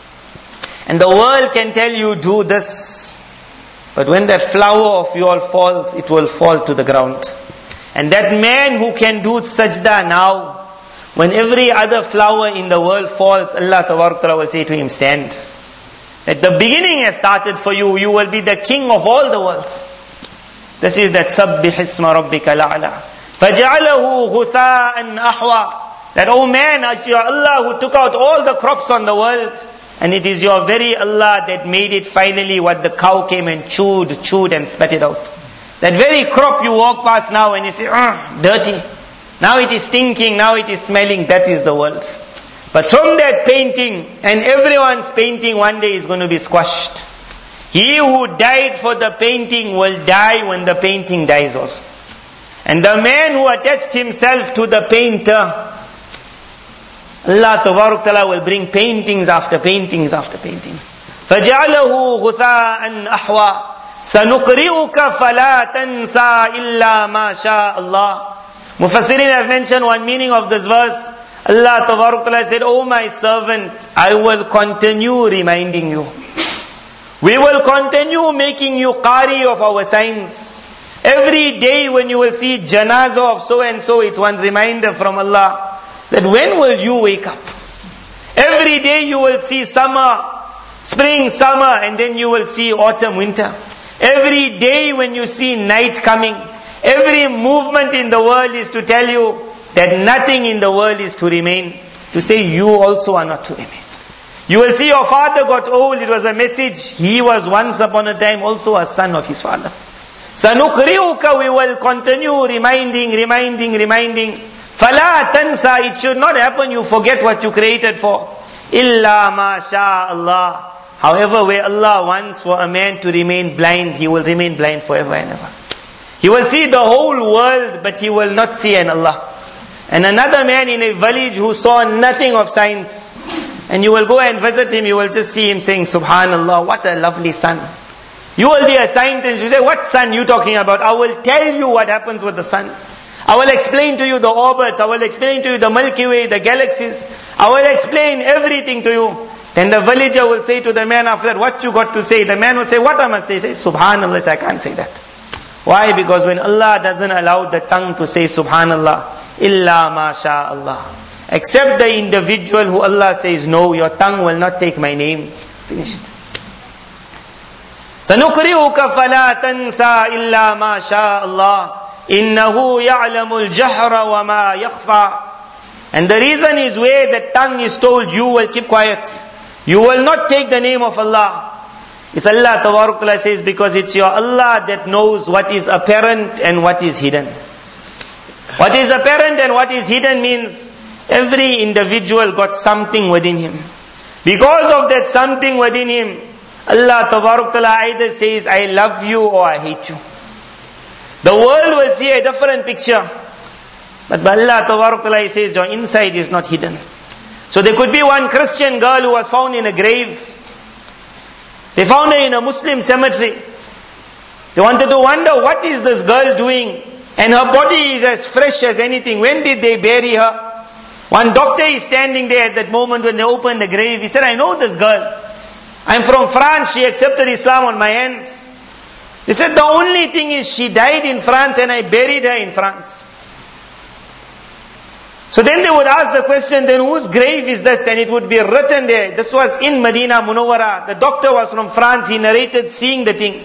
And the world can tell you, do this. But when that flower of yours falls, it will fall to the ground. And that man who can do sajda now, when every other flower in the world falls, Allah Ta'ala will say to him, stand. At the beginning has started for you, you will be the king of all the worlds. This is that Sabbih isma rabbika la'ala. فَجَعَلَهُ غُثَاءً أَحْوَى. That, oh man, it's your Allah who took out all the crops on the world. And it is your very Allah that made it finally what the cow came and chewed, chewed and spat it out. That very crop you walk past now and you say, ah, dirty. Now it is stinking, now it is smelling, that is the world. But from that painting, and everyone's painting one day is going to be squashed. He who died for the painting will die when the painting dies also. And the man who attached himself to the painter, Allah Tabaraka Ta'ala will bring paintings after paintings after paintings. فَجَعَلَهُ غُثَاءً أَحْوَى سَنُقْرِئُكَ فَلَا تَنْسَى إِلَّا مَا شَاءَ اللَّهِ. Mufassirin have mentioned one meaning of this verse. Allah Tabaraka Ta'ala said, oh my servant, I will continue reminding you. We will continue making you qari of our signs. Every day when you will see janazah of so and so, it's one reminder from Allah that when will you wake up? Every day you will see summer, spring, summer, and then you will see autumn, winter. Every day when you see night coming, every movement in the world is to tell you that nothing in the world is to remain. To say you also are not to remain. You will see your father got old, it was a message. He was once upon a time also a son of his father. Sanukriuka, we will continue reminding, reminding, reminding. Fala tansa, it should not happen you forget what you created for. Illa ma sha Allah. However, where Allah wants for a man to remain blind, he will remain blind forever and ever. He will see the whole world, but he will not see an Allah. And another man in a village who saw nothing of science, and you will go and visit him, you will just see him saying, Subhanallah, what a lovely sun. You will be a scientist, you say, what sun you talking about? I will tell you what happens with the sun. I will explain to you the orbits, I will explain to you the Milky Way, the galaxies. I will explain everything to you. Then the villager will say to the man after that, what you got to say? The man will say, what I must say? He says, Subhanallah, I can't say that. Why? Because when Allah doesn't allow the tongue to say Subhanallah, illa ma sha Allah. Except the individual who Allah says, no, your tongue will not take my name. Finished. سَنُقْرِئُكَ فَلَا تَنْسَى إِلَّا مَا شَاءَ اللَّهِ إِنَّهُ يَعْلَمُ الْجَهْرَ وَمَا يَخْفَى. And the reason is where the tongue is told, you will keep quiet. You will not take the name of Allah. It's Allah Tabarak Ta'ala says, because it's your Allah that knows what is apparent and what is hidden. What is apparent and what is hidden means every individual got something within him. Because of that something within him, Allah Tabarak Ta'ala either says, I love you or I hate you. The world will see a different picture. But by Allah Tabarak Ta'ala says, your inside is not hidden. So there could be one Christian girl who was found in a grave. They found her in a Muslim cemetery. They wanted to wonder, what is this girl doing? And her body is as fresh as anything. When did they bury her? One doctor is standing there at that moment when they opened the grave. He said, I know this girl. I'm from France. She accepted Islam on my hands. They said, the only thing is she died in France and I buried her in France. So then they would ask the question, then whose grave is this? And it would be written there. This was in Medina Munawwara. The doctor was from France. He narrated seeing the thing.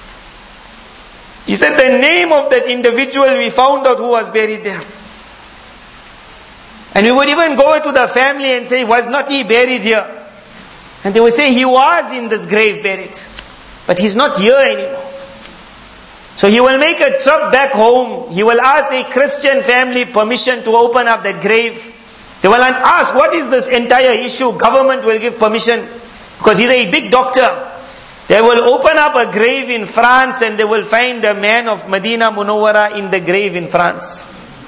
He said the name of that individual, we found out who was buried there. And we would even go to the family and say, was not he buried here? And they would say, he was in this grave buried. But he's not here anymore. So he will make a trip back home. He will ask a Christian family permission to open up that grave. They will ask, what is this entire issue? Government will give permission. Because he's a big doctor. They will open up a grave in France and they will find the man of Medina Munawwara in the grave in France.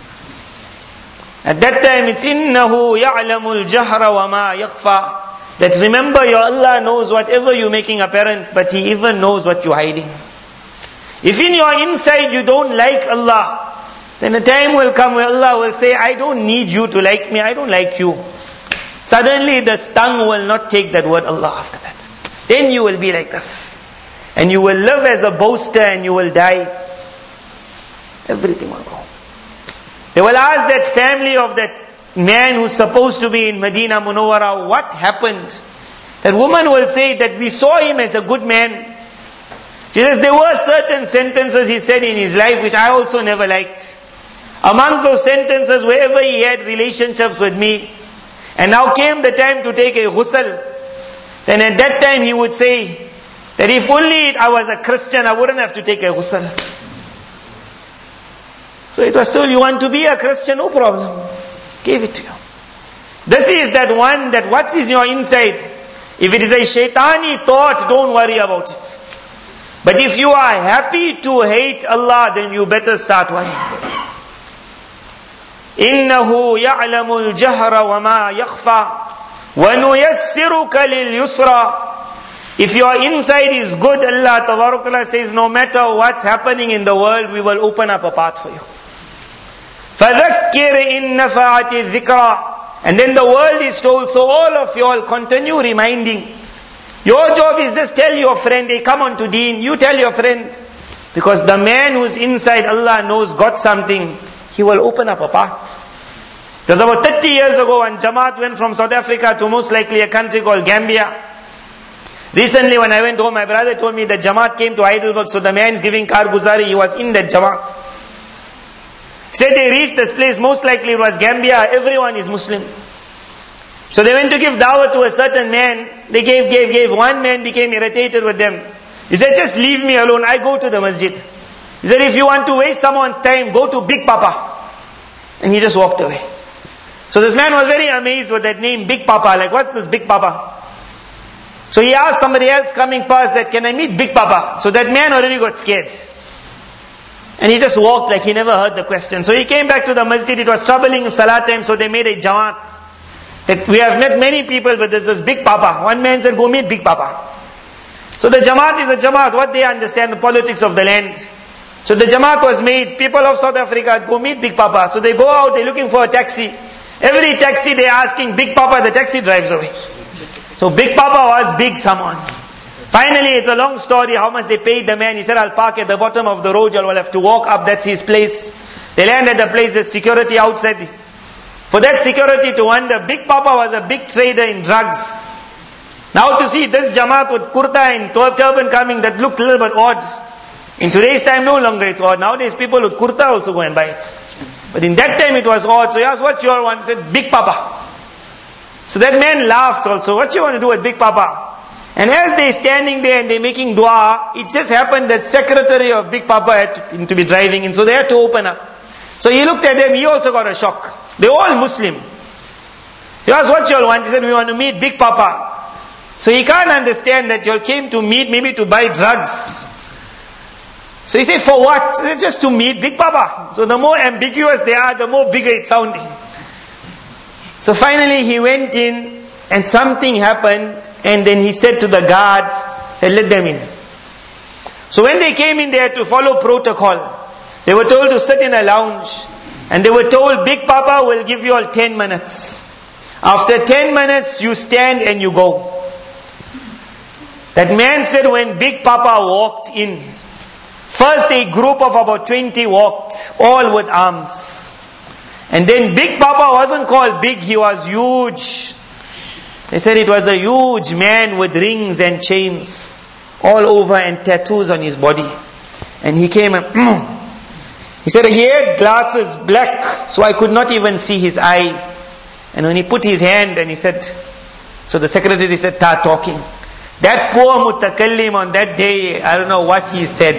At that time it's إِنَّهُ يَعْلَمُ الْجَهْرَ وَمَا يَخْفَى. That remember, your Allah knows whatever you're making apparent, but He even knows what you're hiding. If in your inside you don't like Allah, then a time will come where Allah will say, I don't need you to like me, I don't like you. Suddenly the tongue will not take that word Allah after that. Then you will be like this. And you will live as a boaster and you will die. Everything will go. They will ask that family of that man who's supposed to be in Medina Munawwara, what happened? That woman will say that we saw him as a good man. She says, there were certain sentences he said in his life which I also never liked. Amongst those sentences, wherever he had relationships with me, and now came the time to take a ghusl, then at that time he would say, that if only I was a Christian, I wouldn't have to take a ghusl. So it was told, you want to be a Christian, no problem. Gave it to you. This is that one, that what is in your inside. If it is a shaitani thought, don't worry about it. But if you are happy to hate Allah, then you better start worrying. إِنَّهُ يَعْلَمُ الْجَهْرَ وَمَا يَخْفَى وَنُيَسِّرُكَ لِلْيُسْرَى. If your inside is good, Allah Tabarak Ta'ala says, no matter what's happening in the world, we will open up a path for you. فَذَكِّرْ إِن نَفَعَتِ الذِّكْرَى. And then the world is told, so all of you all continue reminding. Your job is just tell your friend, hey, come on to deen. You tell your friend. Because the man who's inside Allah knows got something, he will open up a path. It was about thirty years ago when Jamaat went from South Africa to most likely a country called Gambia. Recently when I went home, my brother told me that Jamaat came to Heidelberg, so the man giving Karguzari, he was in that Jamaat. He said they reached this place, most likely it was Gambia, everyone is Muslim. So they went to give dawah to a certain man. They gave, gave, gave. One man became irritated with them. He said, just leave me alone. I go to the masjid. He said, if you want to waste someone's time, go to Big Papa. And he just walked away. So this man was very amazed with that name, Big Papa. Like, what's this Big Papa? So he asked somebody else coming past that, can I meet Big Papa? So that man already got scared. And he just walked like he never heard the question. So he came back to the masjid. It was troubling Salat time, so they made a Jamaat. That we have met many people, but there's this Big Papa. One man said, go meet Big Papa. So the Jamaat is a Jamaat. What they understand, the politics of the land. So the Jamaat was made. People of South Africa, go meet Big Papa. So they go out, they're looking for a taxi. Every taxi they're asking Big Papa, the taxi drives away. So Big Papa was big someone. Finally, it's a long story, how much they paid the man. He said, I'll park at the bottom of the road, you'll have to walk up, that's his place. They land at the place, there's security outside. For that security to wonder, Big Papa was a big trader in drugs. Now to see this Jamaat with kurta and turban coming, that looked a little bit odd. In today's time, no longer it's odd. Nowadays, people with kurta also go and buy it. But in that time, it was odd. So he asked, what you all want? He said, Big Papa. So that man laughed also. What you want to do with Big Papa? And as they standing there and they making dua, it just happened that secretary of Big Papa had to be driving in, so they had to open up. So he looked at them, he also got a shock. They were all Muslim. He asked, what you all want? He said, we want to meet Big Papa. So he can't understand that you all came to meet, maybe to buy drugs. So he said, for what? He said, just to meet Big Papa. So the more ambiguous they are, the more bigger it's sounding. So finally he went in and something happened, and then he said to the guard, hey, let them in. So when they came in, they had to follow protocol. They were told to sit in a lounge, and they were told, Big Papa will give you all ten minutes. After ten minutes, you stand and you go. That man said when Big Papa walked in, first a group of about twenty walked, all with arms. And then Big Papa wasn't called big, he was huge. They said it was a huge man with rings and chains all over and tattoos on his body. And he came and, mm. He said he had glasses black, so I could not even see his eye. And when he put his hand and he said, so the secretary said, ta talking. That poor mutakallim on that day, I don't know what he said.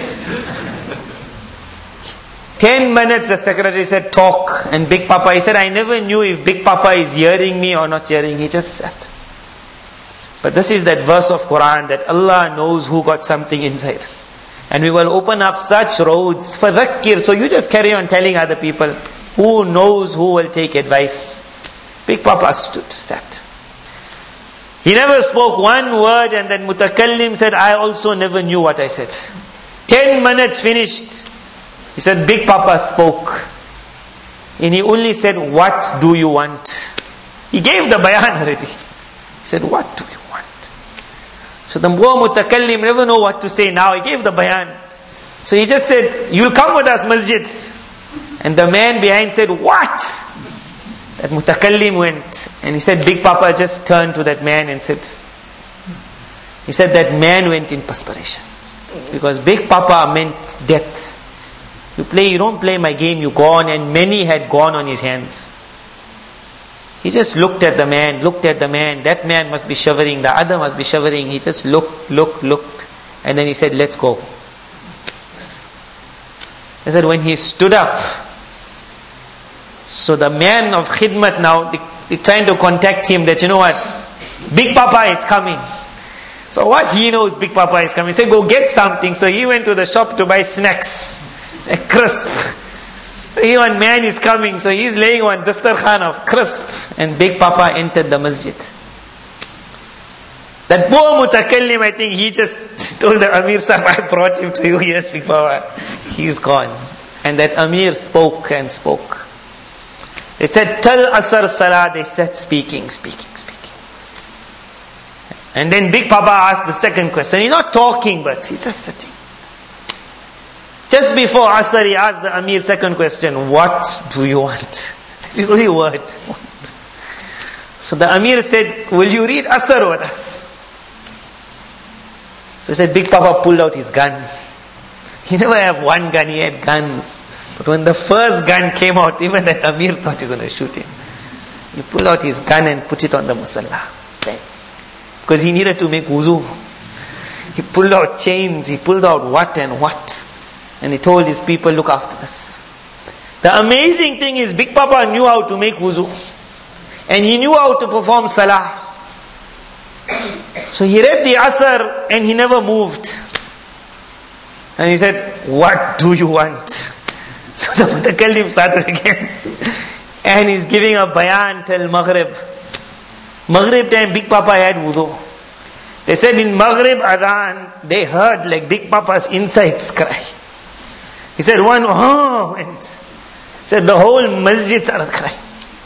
Ten minutes the secretary said, talk. And Big Papa, he said, I never knew if Big Papa is hearing me or not hearing. He just sat. But this is that verse of Quran that Allah knows who got something inside. And we will open up such roads for dhakkir. So you just carry on telling other people. Who knows who will take advice? Big Papa stood, sat. He never spoke one word, and then mutakallim said, I also never knew what I said. Ten minutes finished. He said, Big Papa spoke. And he only said, what do you want? He gave the bayan already. He said, what do you want? So the poor mutakallim never know what to say now. He gave the bayan. So he just said, you'll come with us masjid. And the man behind said, what? That mutakallim went. And he said, Big Papa just turned to that man and said, he said that man went in perspiration. Because Big Papa meant death. You play, you don't play my game, you gone, and many had gone on his hands. He just looked at the man, looked at the man. That man must be shivering, the other must be shivering. He just looked, looked, looked. And then he said, let's go. He said, when he stood up, so the man of khidmat now, they, they're trying to contact him that, you know what, Big Papa is coming. So what he knows, Big Papa is coming. He said, go get something. So he went to the shop to buy snacks. A crisp. Even man is coming, so he's laying on dastarkhan of crisp. And Big Papa entered the masjid. That poor mutakallim, I think he just told the Amir Sahib, I brought him to you, yes, Big Papa. He's gone. And that Amir spoke and spoke. They said, Tal Asr Salah. They said, speaking, speaking, speaking. And then Big Papa asked the second question. He's not talking, but he's just sitting. Just before Asr, he asked the Amir second question, what do you want? This is the only word. So the Amir said, will you read Asr with us? So he said, Big Papa pulled out his gun. He never had one gun, he had guns. But when the first gun came out, even that Amir thought he's going to shoot him. He pulled out his gun and put it on the musalla. Because he needed to make wuzu. He pulled out chains, he pulled out what and what. And he told his people, look after this. The amazing thing is, Big Papa knew how to make wuzu. And he knew how to perform salah. So he read the Asr and he never moved. And he said, what do you want? So the mutakallim started again. And he's giving a bayan till Maghrib. Maghrib time, Big Papa had wudu. They said in Maghrib Adhan, they heard like Big Papa's insides cry. He said one, oh, and said the whole masjid started crying.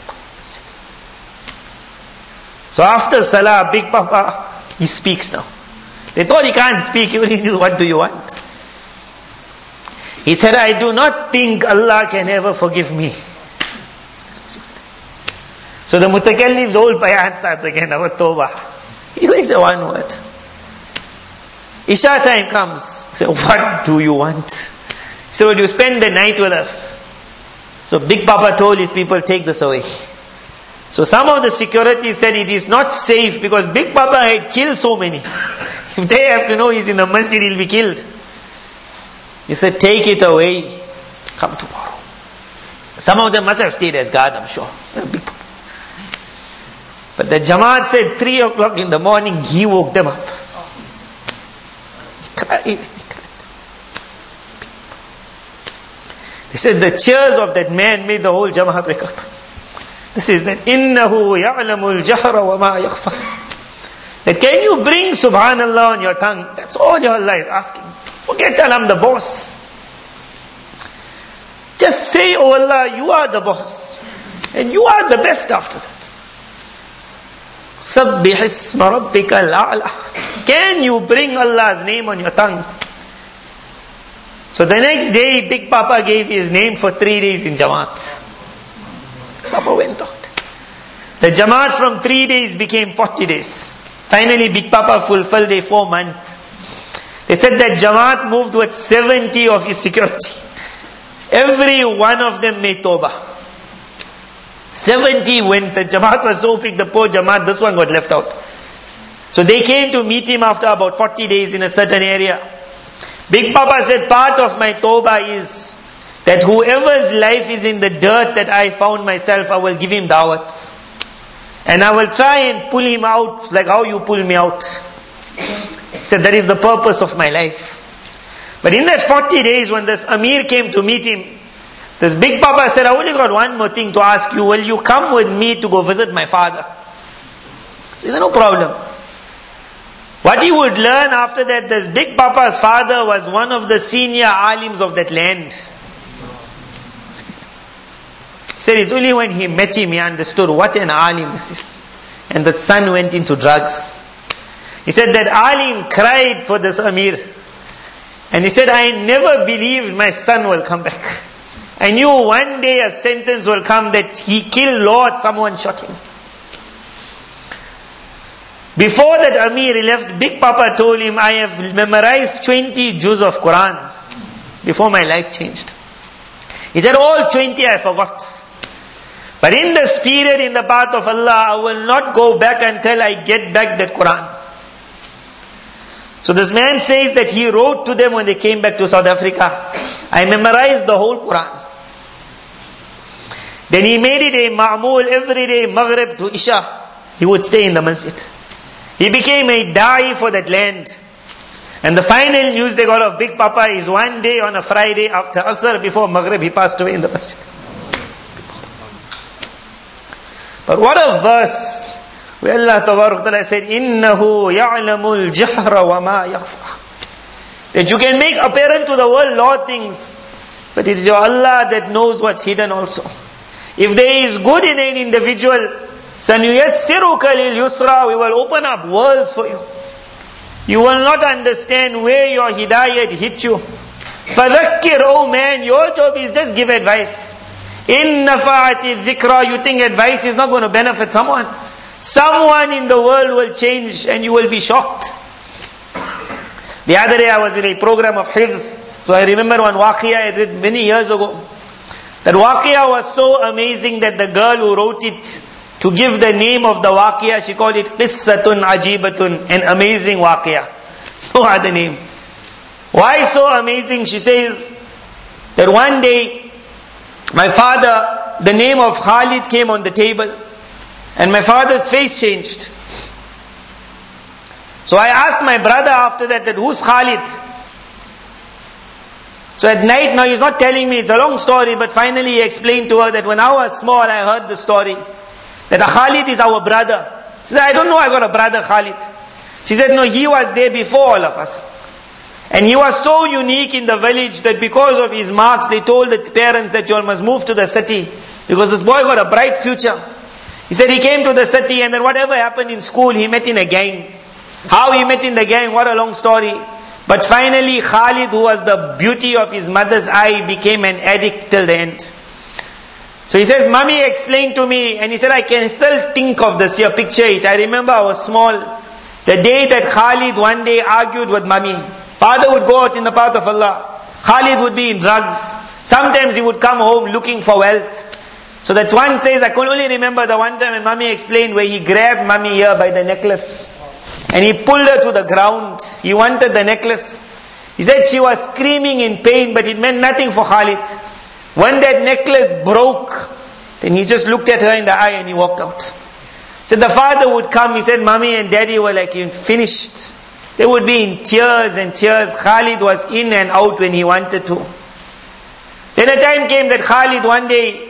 So after Salah, Big Papa, he speaks now. They thought he can't speak, he only knew, what do you want? He said, I do not think Allah can ever forgive me. So the mutakallim's whole bayan starts again, our tawbah. He only said one word. Isha time comes. He said, what do you want? He said, will you spend the night with us? So Big Papa told his people, take this away. So some of the security said it is not safe because Big Papa had killed so many. If they have to know he's in the masjid, he'll be killed. He said, take it away. Come tomorrow. Some of them must have stayed as guard, I'm sure. But the Jamaat said three o'clock in the morning, he woke them up. He cried. He cried. They said the cheers of that man made the whole Jamaat wake up. This is that إِنَّهُ يَعْلَمُ الْجَهْرَ وَمَا يَخْفَى. That can you bring Subhanallah on your tongue? That's all your Allah is asking. Forget that I'm the boss. Just say, oh Allah, you are the boss. And you are the best after that. Sabbih isma rabbika al-a'la. Can you bring Allah's name on your tongue? So the next day, Big Papa gave his name for three days in Jamaat. Papa went out. The Jamaat from three days became forty days. Finally, Big Papa fulfilled a four month. They said that Jamaat moved with seventy of his security. Every one of them made tawbah. seventy went. The Jamaat was so big, the poor Jamaat, this one got left out. So they came to meet him after about forty days in a certain area. Big Papa said, part of my tawbah is that whoever's life is in the dirt that I found myself, I will give him dawat. And I will try and pull him out like how you pull me out. He said, that is the purpose of my life. But in that forty days when this Amir came to meet him, this Big Papa said, I only got one more thing to ask you. Will you come with me to go visit my father? He said, no problem. What he would learn after that, this Big Papa's father was one of the senior alims of that land. He said it's only when he met him, he understood what an alim this is. And that son went into drugs. He said that alim cried for this Amir. And he said, I never believed my son will come back. I knew one day a sentence will come that he killed Lord, someone shot him. Before that Amir left, Big Papa told him, I have memorized twenty juz of Quran before my life changed. He said, all twenty I forgot. But in this period in the path of Allah, I will not go back until I get back that Quran. So this man says that he wrote to them when they came back to South Africa, I memorized the whole Quran. Then he made it a ma'mul every day, Maghrib to Isha. He would stay in the masjid. He became a da'i for that land. And the final news they got of Big Papa is one day on a Friday after Asr, before Maghrib, he passed away in the masjid. But what a verse where Allah Tabarak Ta'ala said, إِنَّهُ يَعْلَمُ الْجَهْرَ وَمَا يَخْفَى. That you can make apparent to the world Lord things, but it is your Allah that knows what's hidden also. If there is good in an individual, سَنُيَسِّرُكَ لِلْيُسْرَى, we will open up worlds for you. You will not understand where your hidayat hit you. فَذَكِّرْ, oh man, your job is just give advice. إِن نَفَعَتِ الذِّكْرَى, you think advice is not going to benefit someone. Someone in the world will change and you will be shocked. The other day I was in a program of Hifz. So I remember one waqiyah I did many years ago. That waqiyah was so amazing that the girl who wrote it, to give the name of the waqiyah, she called it Qissatun Ajibatun, an amazing waqiyah. No other name. Why so amazing? She says that one day, my father, the name of Khalid came on the table, and my father's face changed. So I asked my brother after that, that who's Khalid? So at night, now he's not telling me, it's a long story, but finally he explained to her that when I was small, I heard the story, that Khalid is our brother. She said, I don't know, I got a brother Khalid. She said, no, he was there before all of us. And he was so unique in the village that because of his marks, they told the parents that you all must move to the city, because this boy got a bright future. He said he came to the city, and then whatever happened in school, he met in a gang. How he met in the gang, what a long story. But finally Khalid, who was the beauty of his mother's eye, became an addict till the end. So he says, Mummy explained to me, and he said, I can still think of this here, picture it. I remember I was small. The day that Khalid one day argued with Mummy. Father would go out in the path of Allah. Khalid would be in drugs. Sometimes he would come home looking for wealth. So that one says, I can only remember the one time when Mummy explained where he grabbed Mummy here by the necklace. And he pulled her to the ground. He wanted the necklace. He said she was screaming in pain, but it meant nothing for Khalid. When that necklace broke, then he just looked at her in the eye and he walked out. So the father would come, he said, Mummy and Daddy were like finished. They would be in tears and tears. Khalid was in and out when he wanted to. Then a time came that Khalid one day,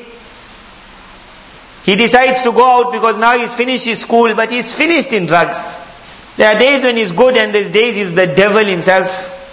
he decides to go out because now he's finished his school, but he's finished in drugs. There are days when he's good and there's days he's the devil himself.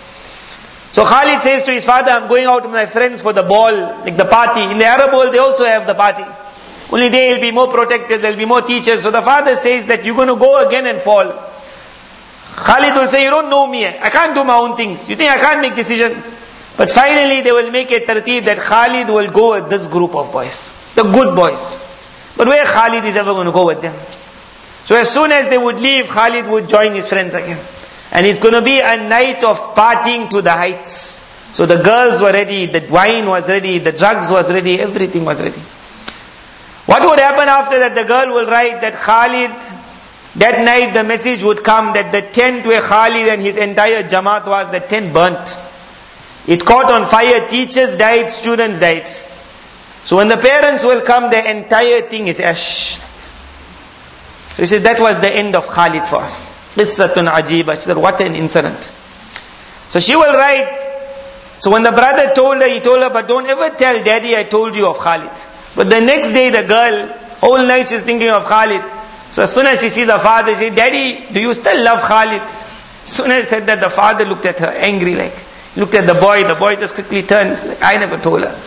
So Khalid says to his father, I'm going out with my friends for the ball, like the party. In the Arab world they also have the party. Only they will be more protected, there will be more teachers. So the father says that you're going to go again and fall. Khalid will say, you don't know me, I can't do my own things. You think I can't make decisions? But finally they will make a tartib that Khalid will go with this group of boys, the good boys. But where Khalid is ever going to go with them? So as soon as they would leave, Khalid would join his friends again. And it's going to be a night of partying to the heights. So the girls were ready, the wine was ready, the drugs was ready, everything was ready. What would happen after that? The girl will write that Khalid, that night the message would come that the tent where Khalid and his entire Jamaat was, the tent burnt. It caught on fire, teachers died, students died. So when the parents will come, the entire thing is ash. So he says that was the end of Khalid for us. Qissatun ajiba. She said, what an incident. So she will write, so when the brother told her, he told her, but don't ever tell Daddy I told you of Khalid. But the next day the girl, whole night she's thinking of Khalid. So as soon as she sees the father, she said, Daddy, do you still love Khalid? As soon as she said that, the father looked at her angry, like, looked at the boy, the boy just quickly turned, like, I never told her.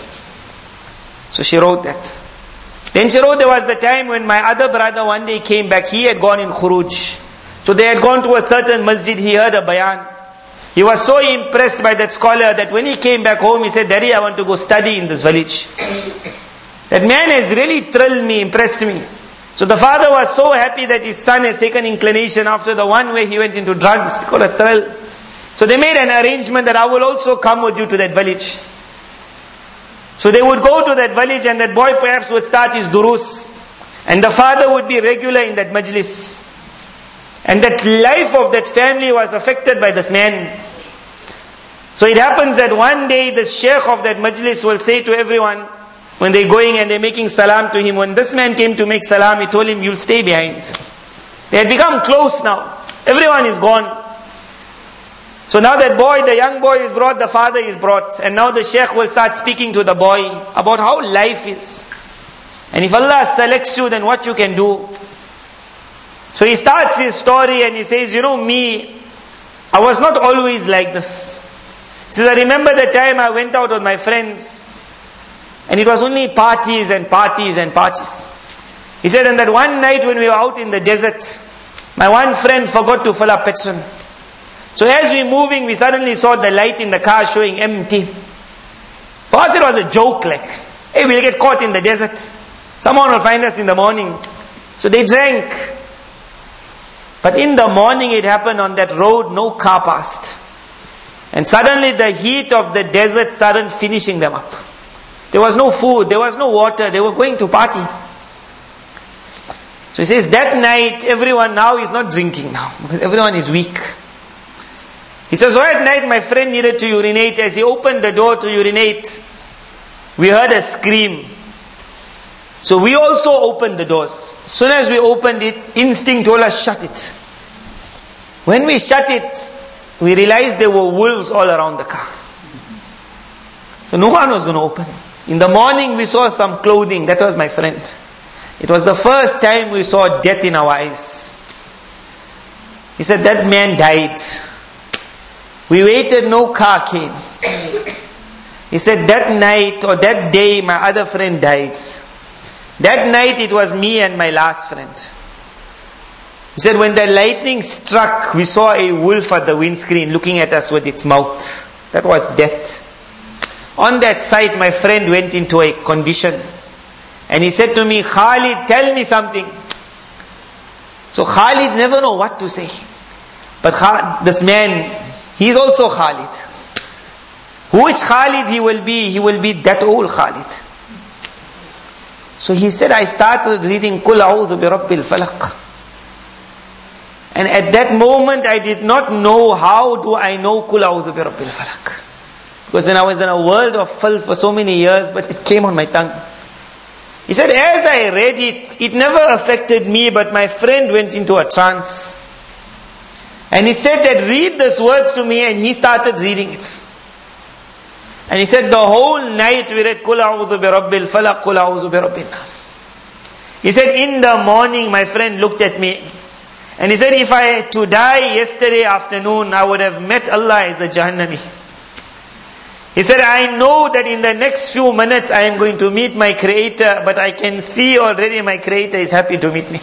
So she wrote that. Then she wrote, there was the time when my other brother one day came back, he had gone in Khuruj. So they had gone to a certain masjid, he heard a bayan. He was so impressed by that scholar that when he came back home, he said, Daddy, I want to go study in this village. That man has really thrilled me, impressed me. So the father was so happy that his son has taken inclination after the one where he went into drugs, called a thrill. So they made an arrangement that I will also come with you to that village. So they would go to that village and that boy perhaps would start his durus. And the father would be regular in that majlis. And that life of that family was affected by this man. So it happens that one day the sheikh of that majlis will say to everyone, when they're going and they're making salam to him, when this man came to make salam, he told him, you'll stay behind. They had become close now. Everyone is gone. So now that boy, the young boy is brought, the father is brought. And now the sheikh will start speaking to the boy about how life is. And if Allah selects you, then what you can do. So he starts his story and he says, you know me, I was not always like this. He says, I remember the time I went out with my friends. And it was only parties and parties and parties. He said, and that one night when we were out in the desert, my one friend forgot to fill up petrol. So as we were moving, we suddenly saw the light in the car showing empty. For us it was a joke, like, hey, we'll get caught in the desert. Someone will find us in the morning. So they drank. But in the morning it happened on that road, no car passed. And suddenly the heat of the desert started finishing them up. There was no food, there was no water, they were going to party. So he says, that night everyone now is not drinking now, because everyone is weak. He says, so at night my friend needed to urinate. As he opened the door to urinate, we heard a scream. So we also opened the doors. As soon as we opened it, instinct told us, shut it. When we shut it, we realized there were wolves all around the car. So no one was going to open. In the morning we saw some clothing. That was my friend. It was the first time we saw death in our eyes. He said, that man died. We waited, no car came. He said, that night or that day my other friend died. That night it was me and my last friend. He said, when the lightning struck, we saw a wolf at the windscreen looking at us with its mouth. That was death. On that sight, my friend went into a condition. And he said to me, Khalid, tell me something. So Khalid never know what to say. But Khalid, this man, he's also Khalid. Which Khalid he will be? He will be that old Khalid. So he said, I started reading Qul A'udhu bi Rabbil Falaq. And at that moment, I did not know how do I know Qul A'udhu bi Rabbil Falaq. Because then I was in a world of filth for so many years, but it came on my tongue. He said, as I read it, it never affected me, but my friend went into a trance. And he said that, read these words to me, and he started reading it. And he said, the whole night we read, Qul A'udhu bi Rabbil Falaq, Qul A'udhu bi Rabbin Nas. He said, in the morning, my friend looked at me, and he said, if I had to die yesterday afternoon, I would have met Allah as a Jahannami. He said, I know that in the next few minutes I am going to meet my Creator, but I can see already my Creator is happy to meet me.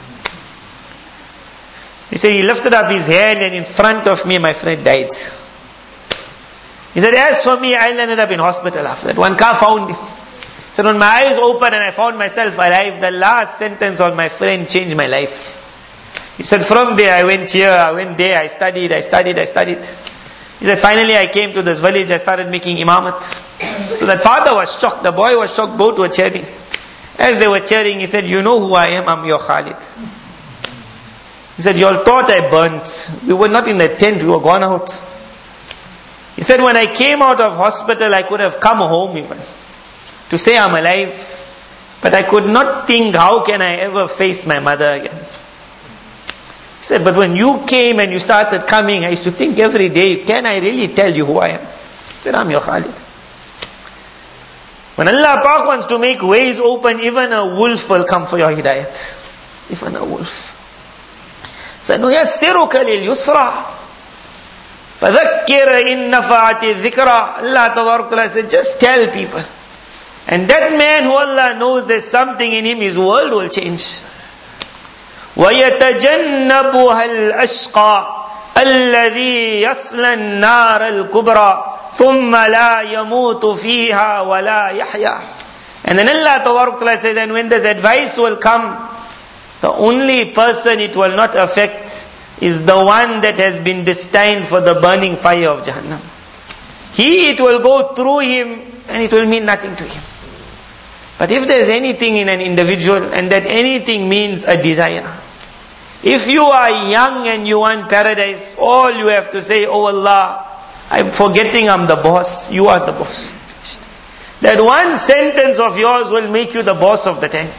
He said, he lifted up his hand and in front of me my friend died. He said, as for me, I ended up in hospital after that. One car found me. He said, when my eyes opened and I found myself alive, the last sentence of my friend changed my life. He said, from there I went here, I went there, I studied, I studied, I studied. He said, finally I came to this village, I started making imamat. So that father was shocked, the boy was shocked, both were cheering. As they were cheering, he said, you know who I am, I'm your Khalid. He said, you all thought I burnt. We were not in the tent, we were gone out. He said, when I came out of hospital, I could have come home even, to say I'm alive. But I could not think, how can I ever face my mother again? He said, but when you came and you started coming, I used to think every day, can I really tell you who I am? He said, I'm your Khalid. When Allah Pak wants to make ways open, even a wolf will come for your hidayat. Even a wolf. He said, نُيَسِّرُكَ لِلْيُسْرَى فَذَكِّرَ إِن نَفَعَتِ الذِّكْرَى. Allah Ta'ala said, just tell people. And that man who Allah knows there's something in him, his world will change. وَيَتَجَنَّبُهَا الْأَشْقَى الَّذِي يَصْلَى النَّارَ الْكُبْرَى ثُمَّ لَا يَمُوتُ فِيهَا وَلَا يَحْيَى. And then Allah Ta'ala says, and when this advice will come, the only person it will not affect is the one that has been destined for the burning fire of Jahannam. He, it will go through him and it will mean nothing to him. But if there is anything in an individual, and that anything means a desire. If you are young and you want paradise, all you have to say, oh Allah, I'm forgetting I'm the boss, you are the boss. That one sentence of yours will make you the boss of the times.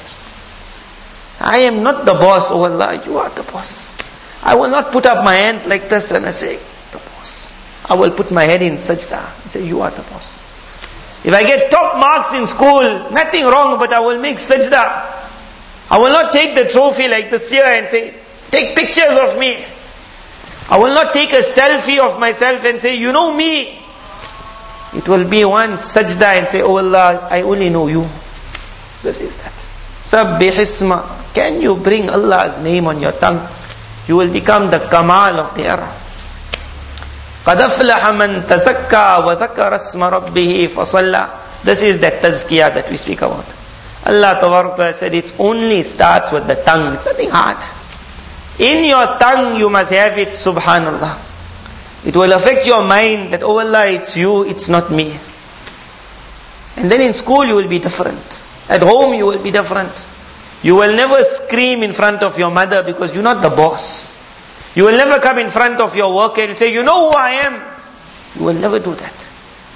I am not the boss, oh Allah, you are the boss. I will not put up my hands like this and I say, the boss. I will put my head in sajda and say, you are the boss. If I get top marks in school, nothing wrong, but I will make sajda. I will not take the trophy like this year and say, take pictures of me. I will not take a selfie of myself and say, you know me. It will be one sajda and say, oh Allah, I only know you. This is that. Sabbih isma. Can you bring Allah's name on your tongue? You will become the kamal of the era. قَدْ أَفْلَحَ مَنْ تَزَكَّى وَذَكَرَ اسْمَ رَبِّهِ فَصَلَّى. This is that tazkiyah that we speak about. Allah Ta'ala said it only starts with the tongue. It's nothing hard. In your tongue you must have it, subhanallah. It will affect your mind that, oh Allah, it's you, it's not me. And then in school you will be different. At home you will be different. You will never scream in front of your mother because you're not the boss. You will never come in front of your worker and say, you know who I am. You will never do that.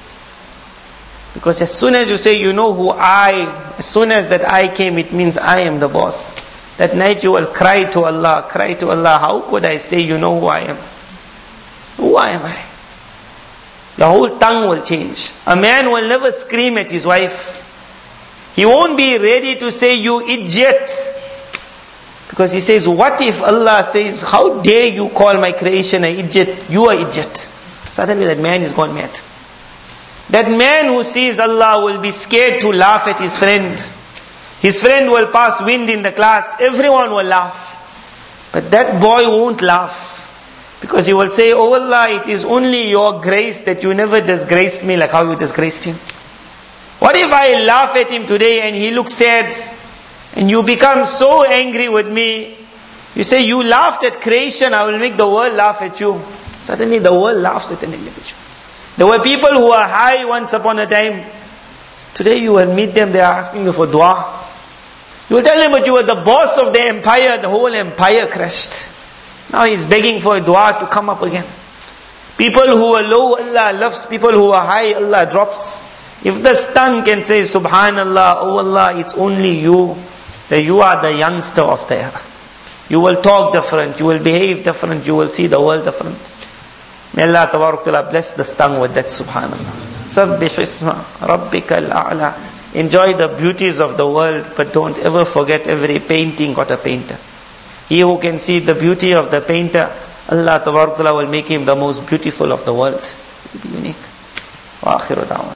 Because as soon as you say, you know who I, as soon as that I came, it means I am the boss. That night you will cry to Allah, cry to Allah, how could I say, you know who I am? Who am I? Your whole tongue will change. A man will never scream at his wife. He won't be ready to say, you idiot. Because he says, what if Allah says, how dare you call my creation an idiot? You are idiot. Suddenly that man is gone mad. That man who sees Allah will be scared to laugh at his friend. His friend will pass wind in the class. Everyone will laugh. But that boy won't laugh. Because he will say, oh Allah, it is only your grace that you never disgraced me like how you disgraced him. What if I laugh at him today and he looks sad and you become so angry with me? You say, you laughed at creation, I will make the world laugh at you. Suddenly the world laughs at an individual. There were people who were high once upon a time. Today you will meet them, they are asking you for dua. You will tell them, but you were the boss of the empire, the whole empire crashed. Now he's begging for a dua to come up again. People who are low, Allah loves. People who are high, Allah drops. If the tongue can say, Subhanallah, oh Allah, it's only you, that you are the youngster of the era. You will talk different, you will behave different, you will see the world different. May Allah Tabarak Ta'ala bless the tongue with that, Subhanallah. Sabbih isma Rabbika al-a'la. Enjoy the beauties of the world, but don't ever forget every painting got a painter. He who can see the beauty of the painter, Allah Tabarak Ta'ala will make him the most beautiful of the world. It will be unique. Wa akhiru da'wan.